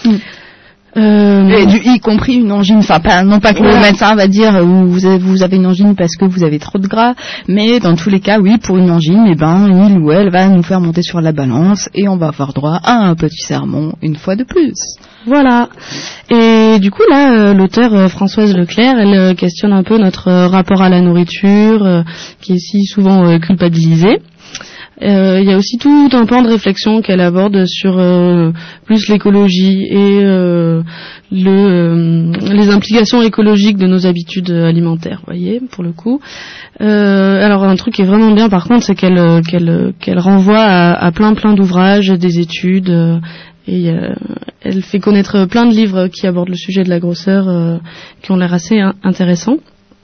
Y compris une angine, enfin non pas que le médecin va dire vous avez une angine parce que vous avez trop de gras, mais dans tous les cas, oui, pour une angine, il ou elle va nous faire monter sur la balance et on va avoir droit à un petit sermon une fois de plus. Voilà. Et du coup là, l'auteure Françoise Leclerc, elle questionne un peu notre rapport à la nourriture, qui est si souvent culpabilisé. Il y a aussi tout un pan de réflexion qu'elle aborde sur plus l'écologie et les implications écologiques de nos habitudes alimentaires, vous voyez, pour le coup. Alors un truc qui est vraiment bien par contre, c'est qu'elle renvoie à plein d'ouvrages, des études, et elle fait connaître plein de livres qui abordent le sujet de la grosseur, qui ont l'air assez intéressants.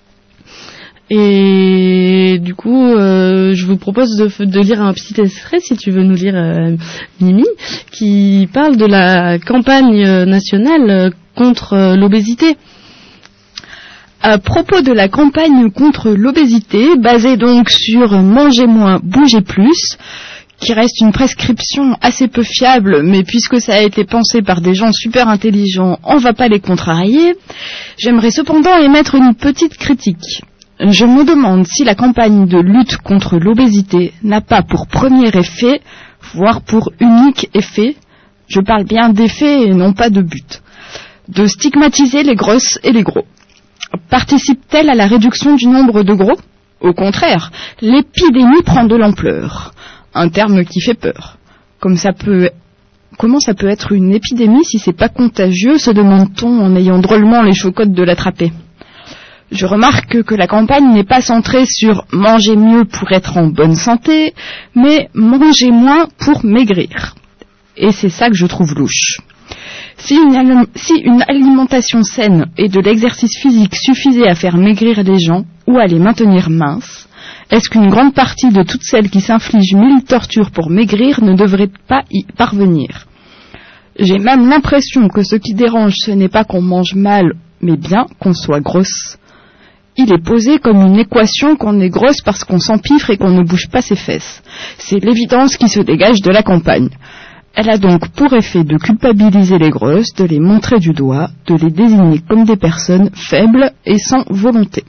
Et du coup, je vous propose de lire un petit extrait, si tu veux nous lire, Mimi, qui parle de la campagne nationale contre l'obésité. À propos de la campagne contre l'obésité, basée donc sur manger moins, bouger plus, qui reste une prescription assez peu fiable, mais puisque ça a été pensé par des gens super intelligents, on va pas les contrarier, j'aimerais cependant émettre une petite critique. Je me demande si la campagne de lutte contre l'obésité n'a pas pour premier effet, voire pour unique effet, je parle bien d'effet et non pas de but, de stigmatiser les grosses et les gros. Participe-t-elle à la réduction du nombre de gros ? Au contraire, l'épidémie prend de l'ampleur. Un terme qui fait peur. Comment ça peut être une épidémie si c'est pas contagieux, se demande-t-on en ayant drôlement les chocottes de l'attraper. Je remarque que la campagne n'est pas centrée sur manger mieux pour être en bonne santé, mais manger moins pour maigrir. Et c'est ça que je trouve louche. Si une alimentation saine et de l'exercice physique suffisaient à faire maigrir les gens ou à les maintenir minces, est-ce qu'une grande partie de toutes celles qui s'infligent 1000 tortures pour maigrir ne devraient pas y parvenir ? J'ai même l'impression que ce qui dérange, ce n'est pas qu'on mange mal, mais bien qu'on soit grosse. Il est posé comme une équation qu'on est grosse parce qu'on s'empiffre et qu'on ne bouge pas ses fesses. C'est l'évidence qui se dégage de la campagne. Elle a donc pour effet de culpabiliser les grosses, de les montrer du doigt, de les désigner comme des personnes faibles et sans volonté.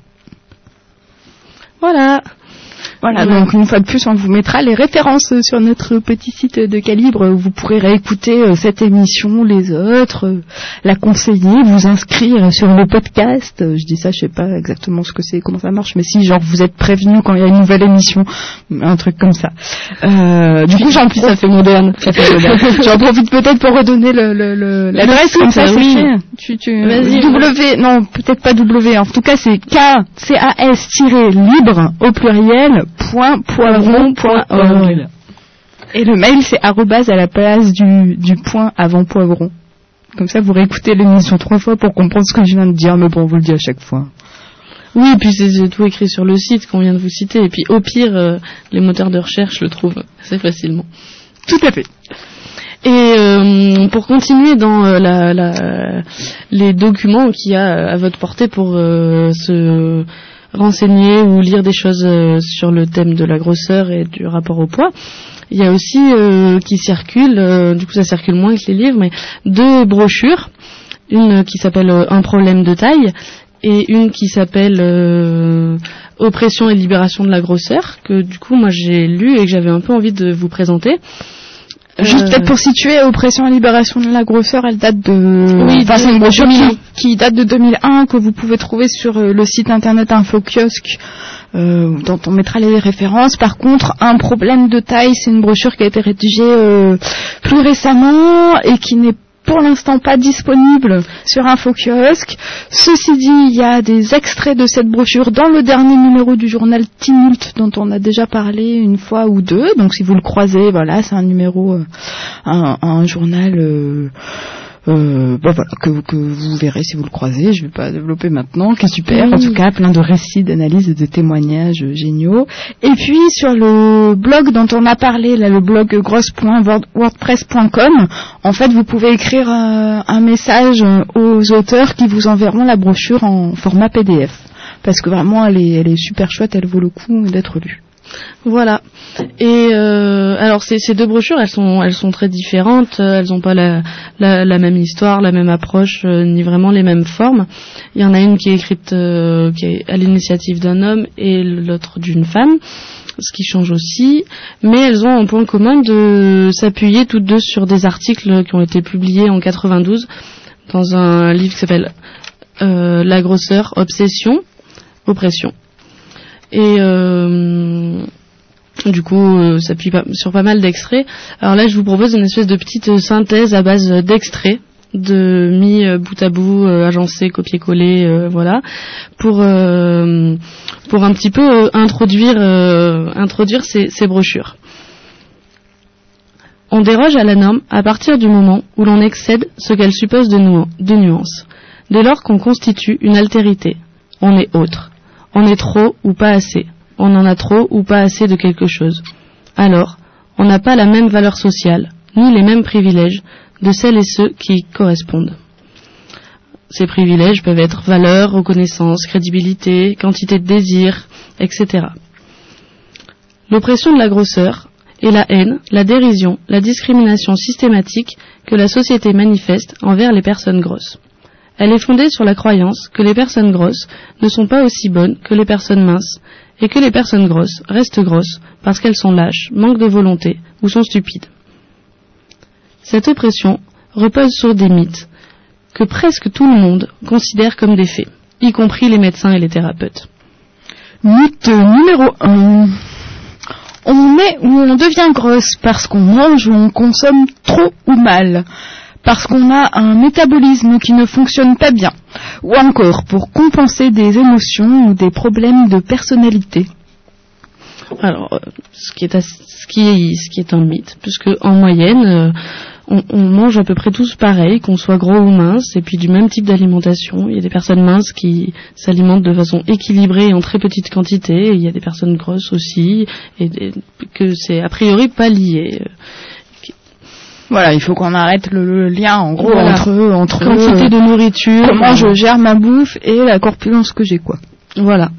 Voilà, donc une fois de plus, on vous mettra les références sur notre petit site de Calibre où vous pourrez réécouter cette émission, les autres, la conseiller, vous inscrire sur le podcast. Je dis ça, je sais pas exactement ce que c'est, comment ça marche, mais si, genre, vous êtes prévenus quand il y a une nouvelle émission, un truc comme ça. Du coup, ça fait moderne. J'en profite peut-être pour redonner l'adresse, comme ça, oui. Vas-y. W, non, peut-être pas W, en tout cas, c'est cas-libre, au pluriel, .poivron.org. Et le mail, c'est @ à la place du point avant poivron. Comme ça, vous réécoutez l'émission 3 fois pour comprendre ce que je viens de dire, mais bon, on vous le dit à chaque fois. Oui, et puis c'est tout écrit sur le site qu'on vient de vous citer, et puis au pire, les moteurs de recherche le trouvent assez facilement. Tout à fait. Et pour continuer dans les documents qu'il y a à votre portée pour se renseigner ou lire des choses sur le thème de la grosseur et du rapport au poids, il y a aussi qui circulent, du coup ça circule moins que les livres, mais 2 brochures, une qui s'appelle Un problème de taille et une qui s'appelle Oppression et libération de la grosseur, que du coup moi j'ai lu et que j'avais un peu envie de vous présenter. Juste peut-être pour situer, Oppression et libération de la grosseur, elle date de... Oui, c'est une brochure qui date de 2001, que vous pouvez trouver sur le site internet InfoKiosque, dont on mettra les références. Par contre, Un problème de taille, c'est une brochure qui a été rédigée plus récemment et qui n'est pour l'instant pas disponible sur InfoKiosque. Ceci dit, il y a des extraits de cette brochure dans le dernier numéro du journal Tumult dont on a déjà parlé une fois ou deux. Donc si vous le croisez, voilà, c'est un numéro, un journal voilà, que vous verrez si vous le croisez. Je vais pas développer maintenant, qui est super. En tout cas, plein de récits, d'analyses et de témoignages géniaux. Et puis sur le blog dont on a parlé, là, le blog grosse.wordpress.com, en fait, vous pouvez écrire un message aux auteurs qui vous enverront la brochure en format PDF. Parce que vraiment, elle est super chouette, elle vaut le coup d'être lue. Voilà. Et alors ces deux brochures, elles sont très différentes. Elles n'ont pas la même histoire, la même approche, ni vraiment les mêmes formes. Il y en a une qui est écrite qui est à l'initiative d'un homme et l'autre d'une femme, ce qui change aussi. Mais elles ont en point commun de s'appuyer toutes deux sur des articles qui ont été publiés en 92 dans un livre qui s'appelle La grosseur, obsession, oppression. Et du coup, ça appuie sur pas mal d'extraits. Alors là, je vous propose une espèce de petite synthèse à base d'extraits, mis bout à bout, agencés, copier-coller, voilà, pour un petit peu introduire ces brochures. On déroge à la norme à partir du moment où l'on excède ce qu'elle suppose de nuances. Dès lors qu'on constitue une altérité, on est autre. On est trop ou pas assez. On en a trop ou pas assez de quelque chose. Alors, on n'a pas la même valeur sociale, ni les mêmes privilèges de celles et ceux qui y correspondent. Ces privilèges peuvent être valeur, reconnaissance, crédibilité, quantité de désir, etc. L'oppression de la grosseur est la haine, la dérision, la discrimination systématique que la société manifeste envers les personnes grosses. Elle est fondée sur la croyance que les personnes grosses ne sont pas aussi bonnes que les personnes minces et que les personnes grosses restent grosses parce qu'elles sont lâches, manquent de volonté ou sont stupides. Cette oppression repose sur des mythes que presque tout le monde considère comme des faits, y compris les médecins et les thérapeutes. Mythe numéro 1. On est ou on devient grosse parce qu'on mange ou on consomme trop ou mal. Parce qu'on a un métabolisme qui ne fonctionne pas bien, ou encore pour compenser des émotions ou des problèmes de personnalité. Alors, ce qui est un mythe, puisque en moyenne, on mange à peu près tous pareil, qu'on soit gros ou mince, et puis du même type d'alimentation. Il y a des personnes minces qui s'alimentent de façon équilibrée et en très petite quantité, et il y a des personnes grosses aussi, et que c'est a priori pas lié. Voilà, il faut qu'on arrête le lien, en gros, voilà, entre quantité de nourriture, comment je gère ma bouffe et la corpulence que j'ai, quoi. Voilà.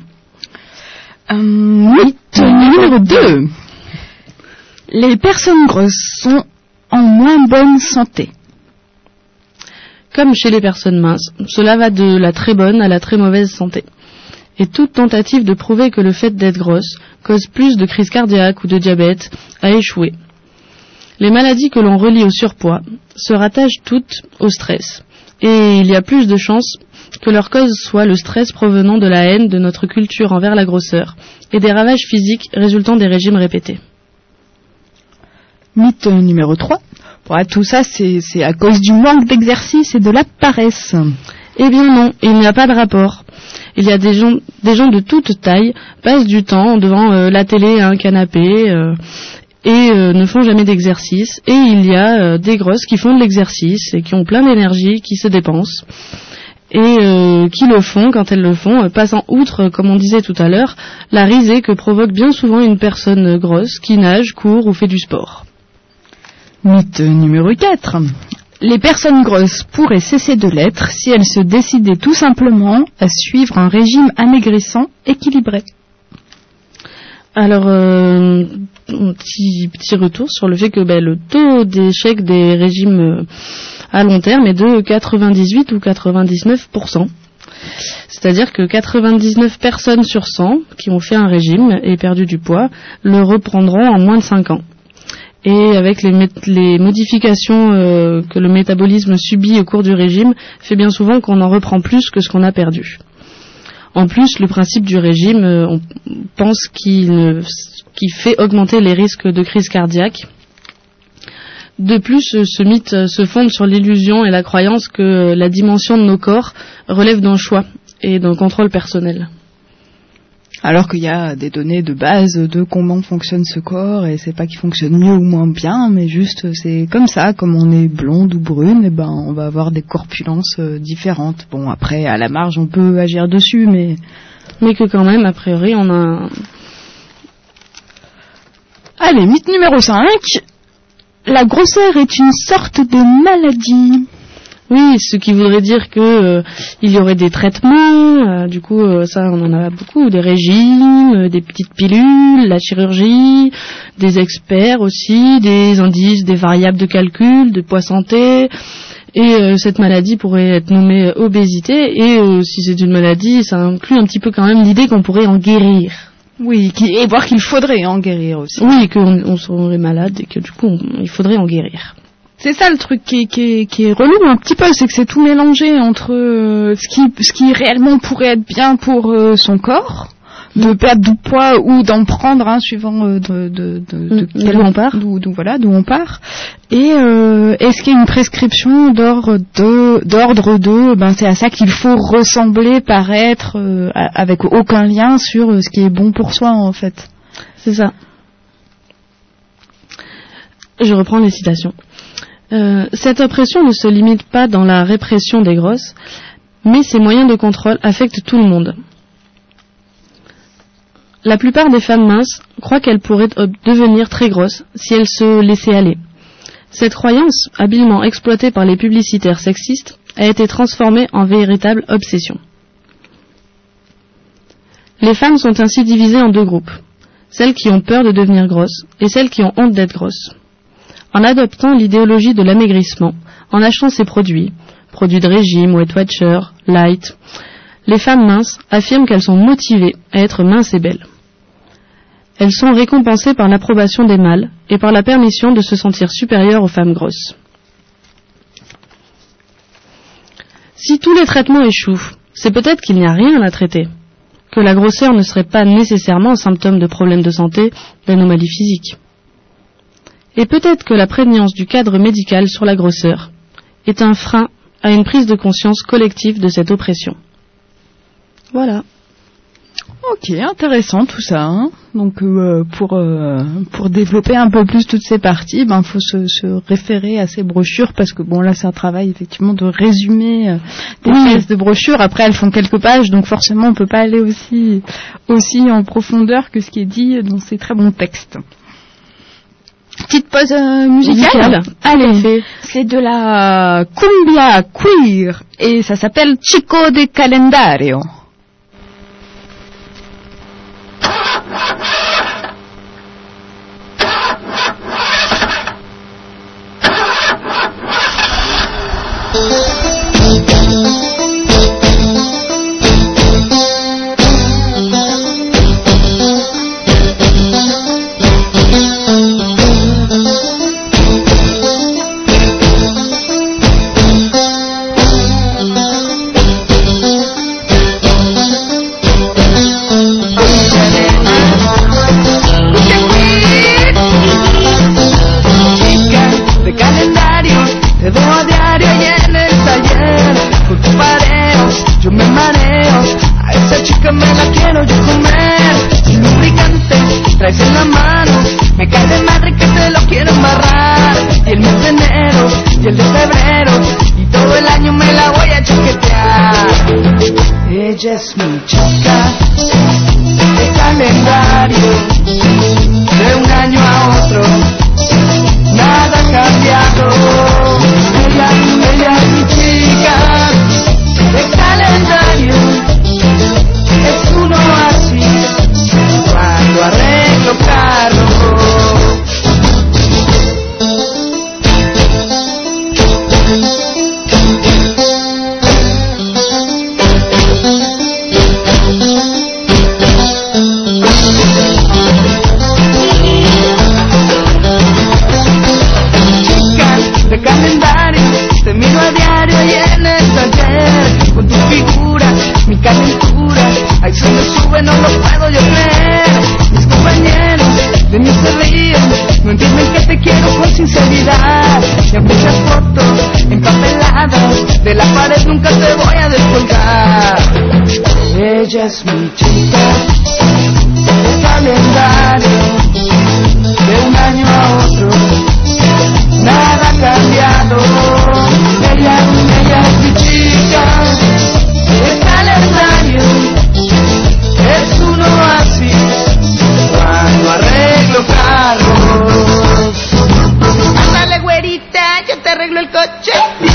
Mythe numéro 2. Les personnes grosses sont en moins bonne santé. Comme chez les personnes minces, cela va de la très bonne à la très mauvaise santé. Et toute tentative de prouver que le fait d'être grosse cause plus de crise cardiaque ou de diabète a échoué. Les maladies que l'on relie au surpoids se rattachent toutes au stress, et il y a plus de chances que leur cause soit le stress provenant de la haine de notre culture envers la grosseur et des ravages physiques résultant des régimes répétés. Mythe numéro 3. Ouais, tout ça, c'est à cause du manque d'exercice et de la paresse. Eh bien non, il n'y a pas de rapport. Il y a des gens de toute taille passent du temps devant la télé et un canapé et ne font jamais d'exercice. Et il y a des grosses qui font de l'exercice et qui ont plein d'énergie, qui se dépensent et qui le font quand elles le font, passant outre, comme on disait tout à l'heure, la risée que provoque bien souvent une personne grosse qui nage, court ou fait du sport. Mythe numéro 4. Les personnes grosses pourraient cesser de l'être si elles se décidaient tout simplement à suivre un régime amaigrissant équilibré. Alors, petit retour sur le fait que le taux d'échec des régimes à long terme est de 98 ou 99%. C'est-à-dire que 99 personnes sur 100 qui ont fait un régime et perdu du poids le reprendront en moins de 5 ans. Et avec les modifications que le métabolisme subit au cours du régime, fait bien souvent qu'on en reprend plus que ce qu'on a perdu. En plus, le principe du régime, on pense qu'il fait augmenter les risques de crise cardiaque. De plus, ce mythe se fonde sur l'illusion et la croyance que la dimension de nos corps relève d'un choix et d'un contrôle personnel. Alors qu'il y a des données de base de comment fonctionne ce corps, et c'est pas qu'il fonctionne mieux ou moins bien, mais juste c'est comme ça, comme on est blonde ou brune, et ben on va avoir des corpulences différentes. Bon, après à la marge on peut agir dessus, mais que quand même a priori on a. Allez, mythe numéro 5. La grosseur est une sorte de maladie. Oui, ce qui voudrait dire que il y aurait des traitements, du coup ça on en a beaucoup, des régimes, des petites pilules, la chirurgie, des experts aussi, des indices, des variables de calcul, de poids santé, et cette maladie pourrait être nommée obésité, et si c'est une maladie, ça inclut un petit peu quand même l'idée qu'on pourrait en guérir. Oui, et voir qu'il faudrait en guérir aussi. Oui, qu'on serait malade et que du coup il faudrait en guérir. C'est ça le truc qui est relou un petit peu, c'est que c'est tout mélangé entre ce qui réellement pourrait être bien pour son corps, de perdre du poids ou d'en prendre, suivant d'où on part, d'où on part. Et est-ce qu'il y a une prescription d'ordre de c'est à ça qu'il faut ressembler, paraître, avec aucun lien sur ce qui est bon pour soi en fait. C'est ça. Je reprends les citations. Cette oppression ne se limite pas dans la répression des grosses, mais ces moyens de contrôle affectent tout le monde. La plupart des femmes minces croient qu'elles pourraient devenir très grosses si elles se laissaient aller. Cette croyance, habilement exploitée par les publicitaires sexistes, a été transformée en véritable obsession. Les femmes sont ainsi divisées en deux groupes, celles qui ont peur de devenir grosses et celles qui ont honte d'être grosses. En adoptant l'idéologie de l'amaigrissement, en achetant ces produits de régime, Weight Watcher, Light, les femmes minces affirment qu'elles sont motivées à être minces et belles. Elles sont récompensées par l'approbation des mâles et par la permission de se sentir supérieures aux femmes grosses. Si tous les traitements échouent, c'est peut-être qu'il n'y a rien à traiter, que la grosseur ne serait pas nécessairement un symptôme de problèmes de santé, d'anomalie physique. Et peut-être que la prégnance du cadre médical sur la grosseur est un frein à une prise de conscience collective de cette oppression. Voilà. Ok, intéressant tout ça. Donc pour développer un peu plus toutes ces parties, faut se référer à ces brochures, parce que bon là c'est un travail effectivement de résumer des pièces de brochures. Après elles font quelques pages, donc forcément on peut pas aller aussi en profondeur que ce qui est dit dans ces très bons textes. Petite pause musicale. Allez, c'est de la cumbia queer et ça s'appelle Chico de Calendario. Ella es mi chica de calendario, de un año a otro, nada ha cambiado. Ella es mi chica de calendario, es un oasis cuando arreglo carro. No lo puedo yo creer, mis compañeros de mí se ríen, No entienden que te quiero con sinceridad. Y en muchas fotos empapeladas de la pared nunca te voy a descolgar. Ella es mi chica de calendario, de un año a otro nada ha cambiado. Ella es mi chica de calendario, es un oasis cuando arreglo carros. Ándale güerita, yo te arreglo el coche.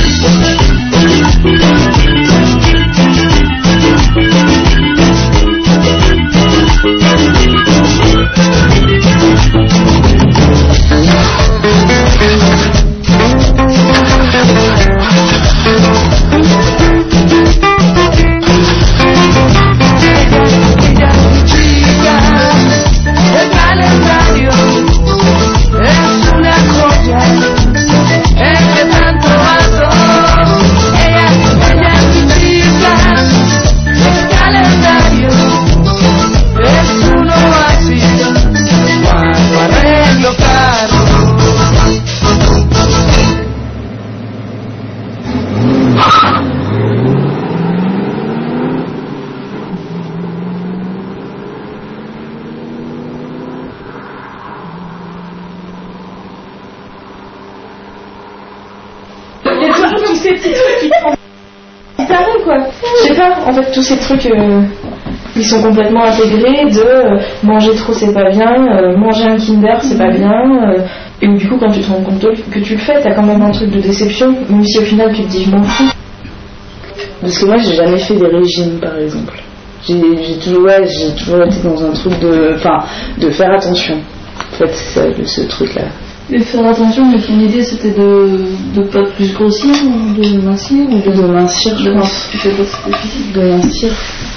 En fait, tous ces trucs, ils sont complètement intégrés de manger trop c'est pas bien, manger un Kinder c'est pas bien, et du coup quand tu te rends compte que tu le fais, t'as quand même un truc de déception, même si au final tu te dis je m'en fous. Parce que moi j'ai jamais fait des régimes par exemple. J'ai toujours été dans un truc de faire attention. En fait c'est ce truc là. Et faire attention, mais ton idée c'était de pas plus grossir ou de mincir ou de mincir, je pense. Tu fais pas si difficile. De mincir.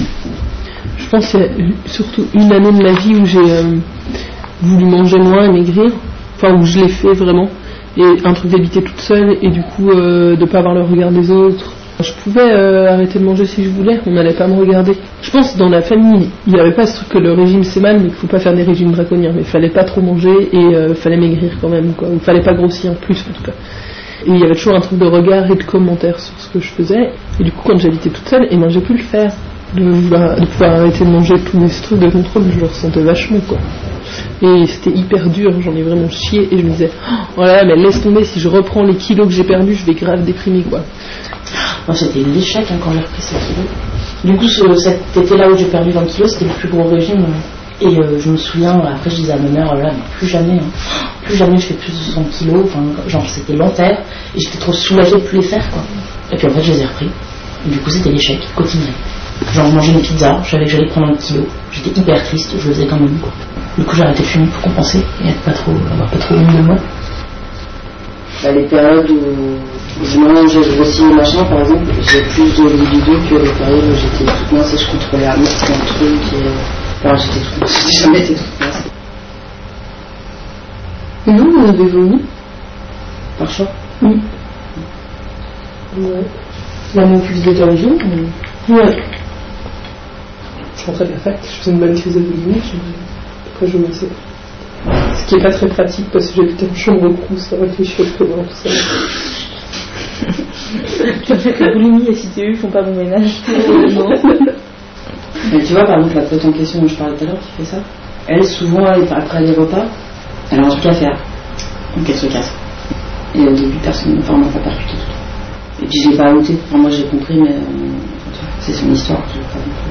Je pense qu'il y a surtout une année de ma vie où j'ai voulu manger moins et maigrir, enfin où je l'ai fait vraiment, et un truc d'habiter toute seule et du coup de pas avoir le regard des autres. Je pouvais arrêter de manger si je voulais, on n'allait pas me regarder. Je pense que dans la famille, il n'y avait pas ce truc que le régime c'est mal, mais qu'il ne faut pas faire des régimes draconiens. Mais il fallait pas trop manger et fallait maigrir quand même, quoi. Il fallait pas grossir plus en tout cas. Et il y avait toujours un truc de regard et de commentaires sur ce que je faisais. Et du coup, quand j'habitais toute seule, j'ai pu le faire. De pouvoir arrêter de manger tous mes trucs de contrôle, je le ressentais vachement, quoi. Et c'était hyper dur, j'en ai vraiment chié et je me disais, oh là là, mais laisse tomber, si je reprends les kilos que j'ai perdus, je vais grave déprimer, quoi. Moi c'était l'échec quand j'ai repris ces kilos. Du coup cet été-là où j'ai perdu 20 kilos, c'était le plus gros régime. Et je me souviens, après je disais à ma mère, là, mais plus jamais je fais plus de 60 kilos, enfin genre c'était l'enfer, et j'étais trop soulagée de plus les faire, quoi. Et puis en fait je les ai repris, et du coup c'était l'échec quotidien. Genre manger une pizza, je savais que j'allais prendre un kilo, j'étais hyper triste, je le faisais quand même, quoi. Du coup j'ai arrêté de fumer pour compenser et avoir pas trop honte de moi. Les périodes où je mangeais, je grossis machin par exemple, j'ai plus de libido que les périodes où j'étais toute mince et je contrôlais un truc et... Enfin j'étais toute mince, j'ai jamais été toute mince. Et non, vous avez vomi? Par choix? Oui. Ouais. La mobilité d'origine? Ouais. Je rentrais de la fac, je faisais une bonne crise de boulimie, après je vomissais. Ce qui est pas très pratique parce que j'habitais en chambre crous, avec les cheveux comment tout ça. Tu as fait que la boulimie et CTU font pas bon ménage. Non. Mais tu vois, par exemple, la pote en question dont je parlais tout à l'heure qui fait ça, elle, souvent, après les repas, elle a un truc à faire. Donc elle se casse. Et au début, personne ne m'a pas percuté tout. Et puis je l'ai pas outé. Enfin, moi j'ai compris, mais c'est son histoire, je l'ai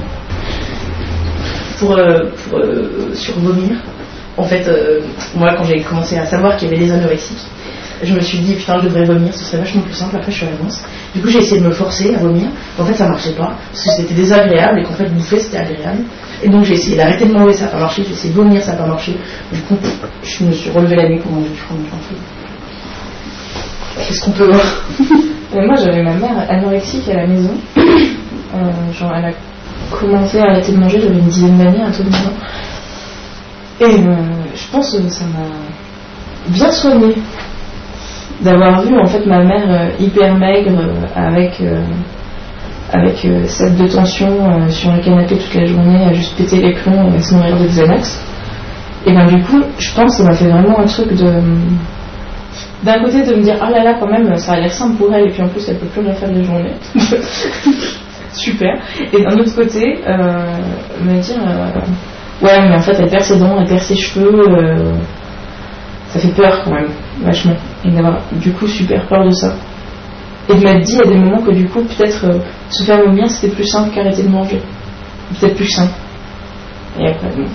pas compris. Pour survomir, en fait, moi quand j'ai commencé à savoir qu'il y avait des anorexiques, je me suis dit putain je devrais vomir, ce serait vachement plus simple, après je suis avance. Du coup j'ai essayé de me forcer à vomir, en fait ça marchait pas, parce que c'était désagréable et qu'en fait bouffer c'était agréable. Et donc j'ai essayé d'arrêter de manger, ça n'a pas marché, j'ai essayé de vomir, ça n'a pas marché. Du coup je me suis relevée la nuit pour manger du fromage en fait. Qu'est-ce qu'on peut voir? Moi j'avais ma mère anorexique à la maison, genre elle a commencé à arrêter de manger, j'avais une dizaine d'années, un truc de ça. Et je pense que ça m'a bien soignée d'avoir vu en fait ma mère hyper maigre avec sac de tension sur le canapé toute la journée à juste péter les plombs et à se nourrir de Xanax. Et ben du coup, je pense que ça m'a fait vraiment un truc d'un côté de me dire ah là là, quand même, ça a l'air simple pour elle, et puis en plus elle peut plus rien faire de journée. Super. Et d'un autre côté, me dire ouais, mais en fait elle perd ses dents, elle perd ses cheveux, ça fait peur quand même, vachement. Et d'avoir du coup super peur de ça. Et de m'être dit à des moments que du coup peut-être se faire vomir c'était plus simple qu'arrêter de manger. Peut-être plus simple. Et après bon.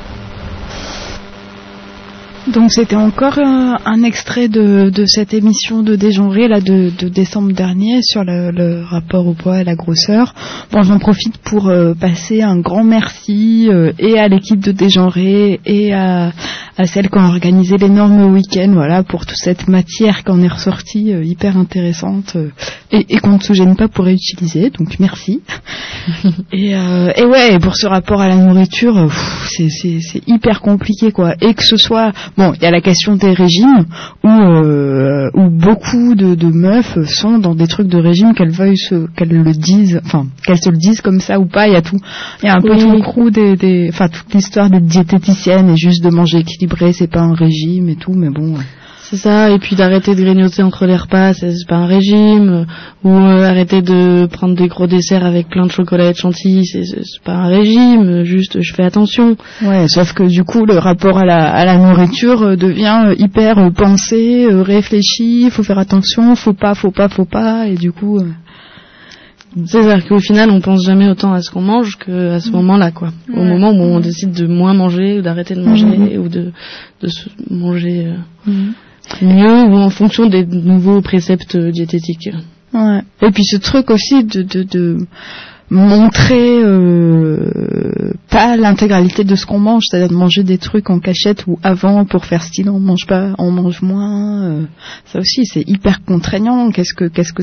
Donc c'était encore un extrait de cette émission de Dégenré là de décembre dernier sur le rapport au poids et à la grosseur. Bon, j'en profite pour passer un grand merci et à l'équipe de Dégenré et à celles qui ont organisé l'énorme week-end, voilà, pour toute cette matière qui en est ressortie hyper intéressante et qu'on ne se gêne pas pour réutiliser. Donc merci. Et ouais, et pour ce rapport à la nourriture, c'est hyper compliqué quoi. Et que ce soit bon, il y a la question des régimes où beaucoup de meufs sont dans des trucs de régime qu'elles le disent, enfin qu'elles se le disent comme ça ou pas. Il y a un peu tout le crew enfin toute l'histoire des diététiciennes et juste de manger équilibré, c'est pas un régime et tout, mais bon. C'est ça, et puis d'arrêter de grignoter entre les repas, c'est pas un régime, ou arrêter de prendre des gros desserts avec plein de chocolat et de chantilly, c'est pas un régime, juste je fais attention. Ouais, sauf que du coup le rapport à la nourriture devient hyper pensé, réfléchi, faut faire attention, faut pas, et du coup... C'est-à-dire qu'au final on pense jamais autant à ce qu'on mange qu'à ce moment-là, quoi. Ouais. Au moment où on décide de moins manger, ou d'arrêter de manger, ou de se manger... mieux ou en fonction des nouveaux préceptes diététiques. Ouais. Et puis ce truc aussi de montrer pas l'intégralité de ce qu'on mange, c'est-à-dire de manger des trucs en cachette ou avant pour faire style on mange pas, on mange moins. Ça aussi c'est hyper contraignant. Qu'est-ce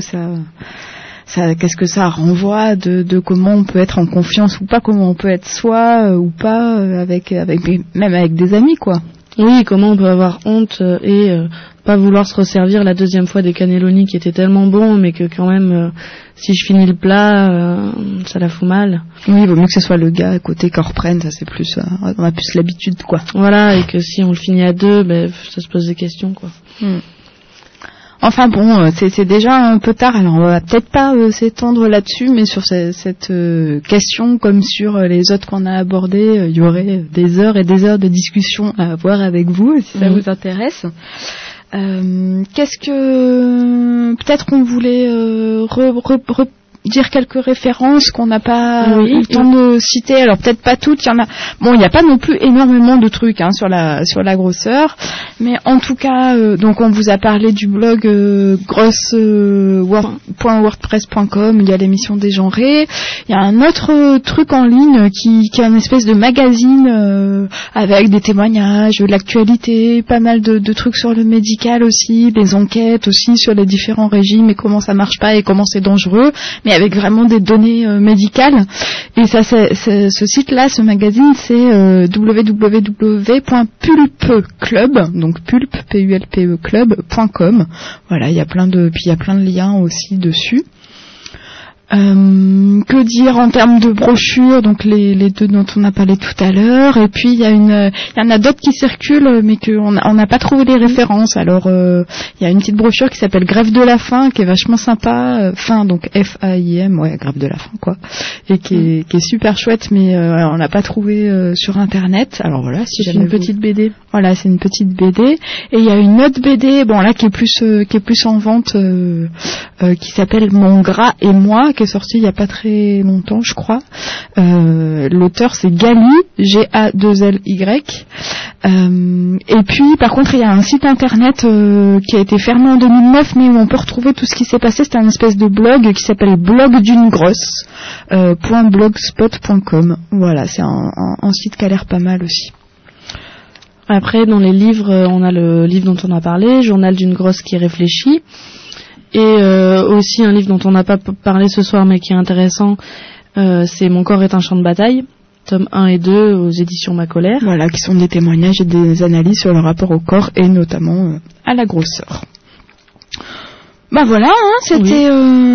que ça renvoie de comment on peut être en confiance ou pas, comment on peut être soi ou pas même avec des amis quoi. Oui, comment on peut avoir honte et pas vouloir se resservir la deuxième fois des cannelloni qui étaient tellement bons, mais que quand même, si je finis le plat, ça la fout mal. Oui, il vaut mieux que ce soit le gars à côté qui en reprenne, ça c'est plus, on a plus l'habitude, quoi. Voilà, et que si on le finit à deux, ça se pose des questions, quoi. Enfin bon, c'est déjà un peu tard, alors on va peut-être pas s'étendre là-dessus, mais sur cette question, comme sur les autres qu'on a abordées, il y aurait des heures et des heures de discussion à avoir avec vous, si ça vous intéresse. Qu'est-ce que... Peut-être qu'on voulait dire quelques références qu'on n'a pas eu le temps de citer. Alors peut-être pas toutes, il y en a. Bon, il n'y a pas non plus énormément de trucs sur la grosseur, mais en tout cas, donc on vous a parlé du blog grosse.wordpress.com. Il y a l'émission Dégenré. Il y a un autre truc en ligne qui est une espèce de magazine avec des témoignages, de l'actualité, pas mal de trucs sur le médical aussi, des enquêtes aussi sur les différents régimes et comment ça marche pas et comment c'est dangereux. Mais avec vraiment des données médicales. Et ça, ce site-là, ce magazine, c'est www.pulpeclub, donc pulpe, P-U-L-P-E club.com. Voilà, il y a plein de liens aussi dessus. Que dire en termes de brochures, donc les deux dont on a parlé tout à l'heure, et puis il y en a d'autres qui circulent mais qu'on n'a pas trouvé les références. Alors il y a une petite brochure qui s'appelle Grève de la faim qui est vachement sympa, faim donc F-A-I-M, ouais, grève de la faim quoi, et qui est super chouette, mais on l'a pas trouvé sur internet. Alors voilà, si c'est une petite BD. Voilà, c'est une petite BD, et il y a une autre BD, bon là qui est plus en vente, qui s'appelle Mon gras et moi, qui est sorti il y a pas très longtemps, je crois. L'auteur c'est Gali, G-A-2-L-Y. Et puis par contre il y a un site internet qui a été fermé en 2009, mais où on peut retrouver tout ce qui s'est passé. C'est un espèce de blog qui s'appelle Blog d'une grosse .blogspot.com. Voilà, c'est un site qui a l'air pas mal aussi. Après, dans les livres, on a le livre dont on a parlé, Journal d'une grosse qui réfléchit, et aussi un livre dont on n'a pas parlé ce soir mais qui est intéressant, c'est Mon corps est un champ de bataille, tomes 1 et 2 aux éditions Ma Colère. Voilà, qui sont des témoignages et des analyses sur le rapport au corps et notamment à la grosseur. Bah voilà, c'était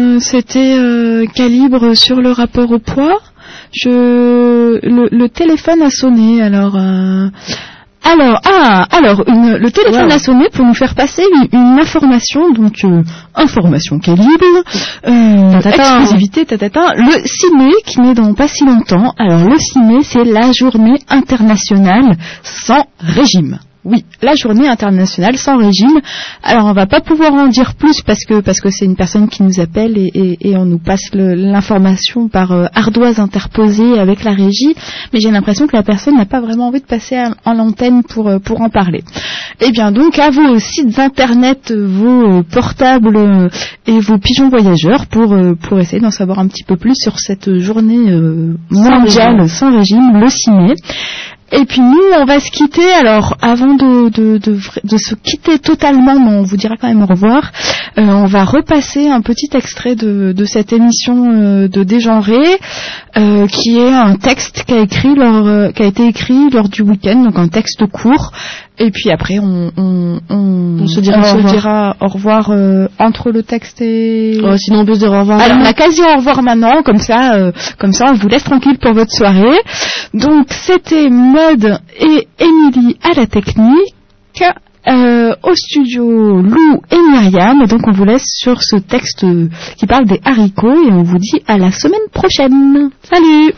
Calibre sur le rapport au poids. Le téléphone a sonné, alors Le téléphone a sonné pour nous faire passer une information, donc information calibre, exclusivité, le CIME qui naît dans pas si longtemps. Alors le CIME, c'est la journée internationale sans régime. Oui, la journée internationale sans régime. Alors on va pas pouvoir en dire plus parce que c'est une personne qui nous appelle et on nous passe l'information par ardoise interposée avec la régie, mais j'ai l'impression que la personne n'a pas vraiment envie de passer en l'antenne pour en parler. Eh bien donc à vos sites internet, vos portables et vos pigeons voyageurs pour essayer d'en savoir un petit peu plus sur cette journée mondiale sans régime, le CIME. Et puis nous, on va se quitter. Alors, avant de se quitter totalement, mais on vous dira quand même au revoir, on va repasser un petit extrait de cette émission de Dégenré, qui est un texte qui a été écrit lors du week-end, donc un texte court. Et puis après, on se dira au revoir entre le texte et... sinon on peut se dire au revoir. Alors on a quasi au revoir maintenant, comme ça on vous laisse tranquille pour votre soirée. Donc c'était Maud et Émilie à la technique, au studio Lou et Myriam. Et donc on vous laisse sur ce texte qui parle des haricots et on vous dit à la semaine prochaine. Salut.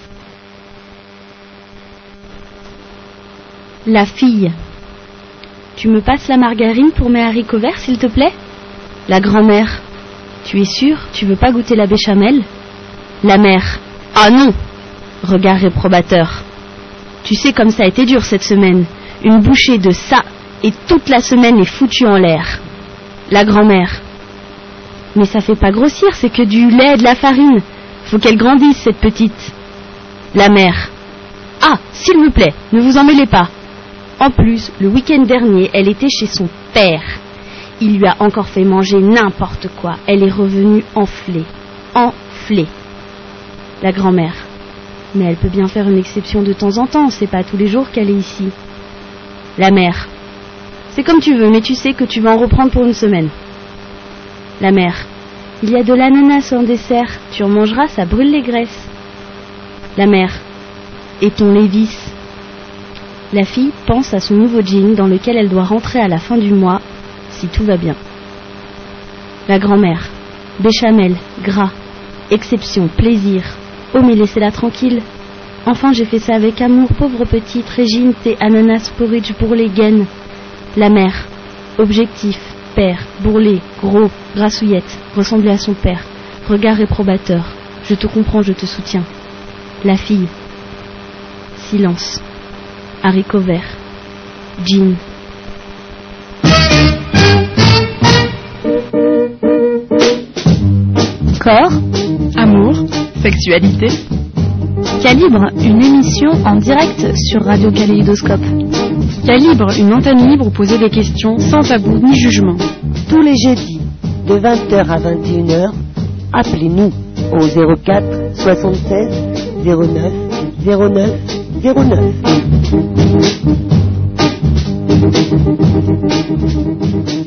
La fille. Tu me passes la margarine pour mes haricots verts, s'il te plaît? La grand-mère. Tu es sûre, tu veux pas goûter la béchamel? La mère. Ah non! Regard réprobateur. Tu sais comme ça a été dur cette semaine. Une bouchée de ça et toute la semaine est foutue en l'air. La grand-mère. Mais ça fait pas grossir, c'est que du lait et de la farine. Faut qu'elle grandisse, cette petite. La mère. Ah, s'il vous plaît, ne vous en mêlez pas. En plus, le week-end dernier, elle était chez son père. Il lui a encore fait manger n'importe quoi. Elle est revenue enflée. Enflée. La grand-mère. Mais elle peut bien faire une exception de temps en temps, c'est pas tous les jours qu'elle est ici. La mère. C'est comme tu veux, mais tu sais que tu vas en reprendre pour une semaine. La mère. Il y a de l'ananas en dessert. Tu en mangeras, ça brûle les graisses. La mère. Et ton Lévis? La fille pense à son nouveau jean dans lequel elle doit rentrer à la fin du mois, si tout va bien. La grand-mère. Béchamel, gras, exception, plaisir. Oh mais laissez-la tranquille. Enfin j'ai fait ça avec amour, pauvre petite, régime, thé, ananas, porridge, bourrelet, gaine. La mère. Objectif, père, bourrelet, gros, grassouillette, ressembler à son père. Regard réprobateur. Je te comprends, je te soutiens. La fille. Silence. Haricots verts. Jean. Corps, amour, sexualité. Calibre, une émission en direct sur Radio Kaléidoscope. Calibre, une antenne libre où poser des questions sans tabou ni jugement. Tous les jeudis, de 20h à 21h, appelez-nous au 04 76 09 09 09.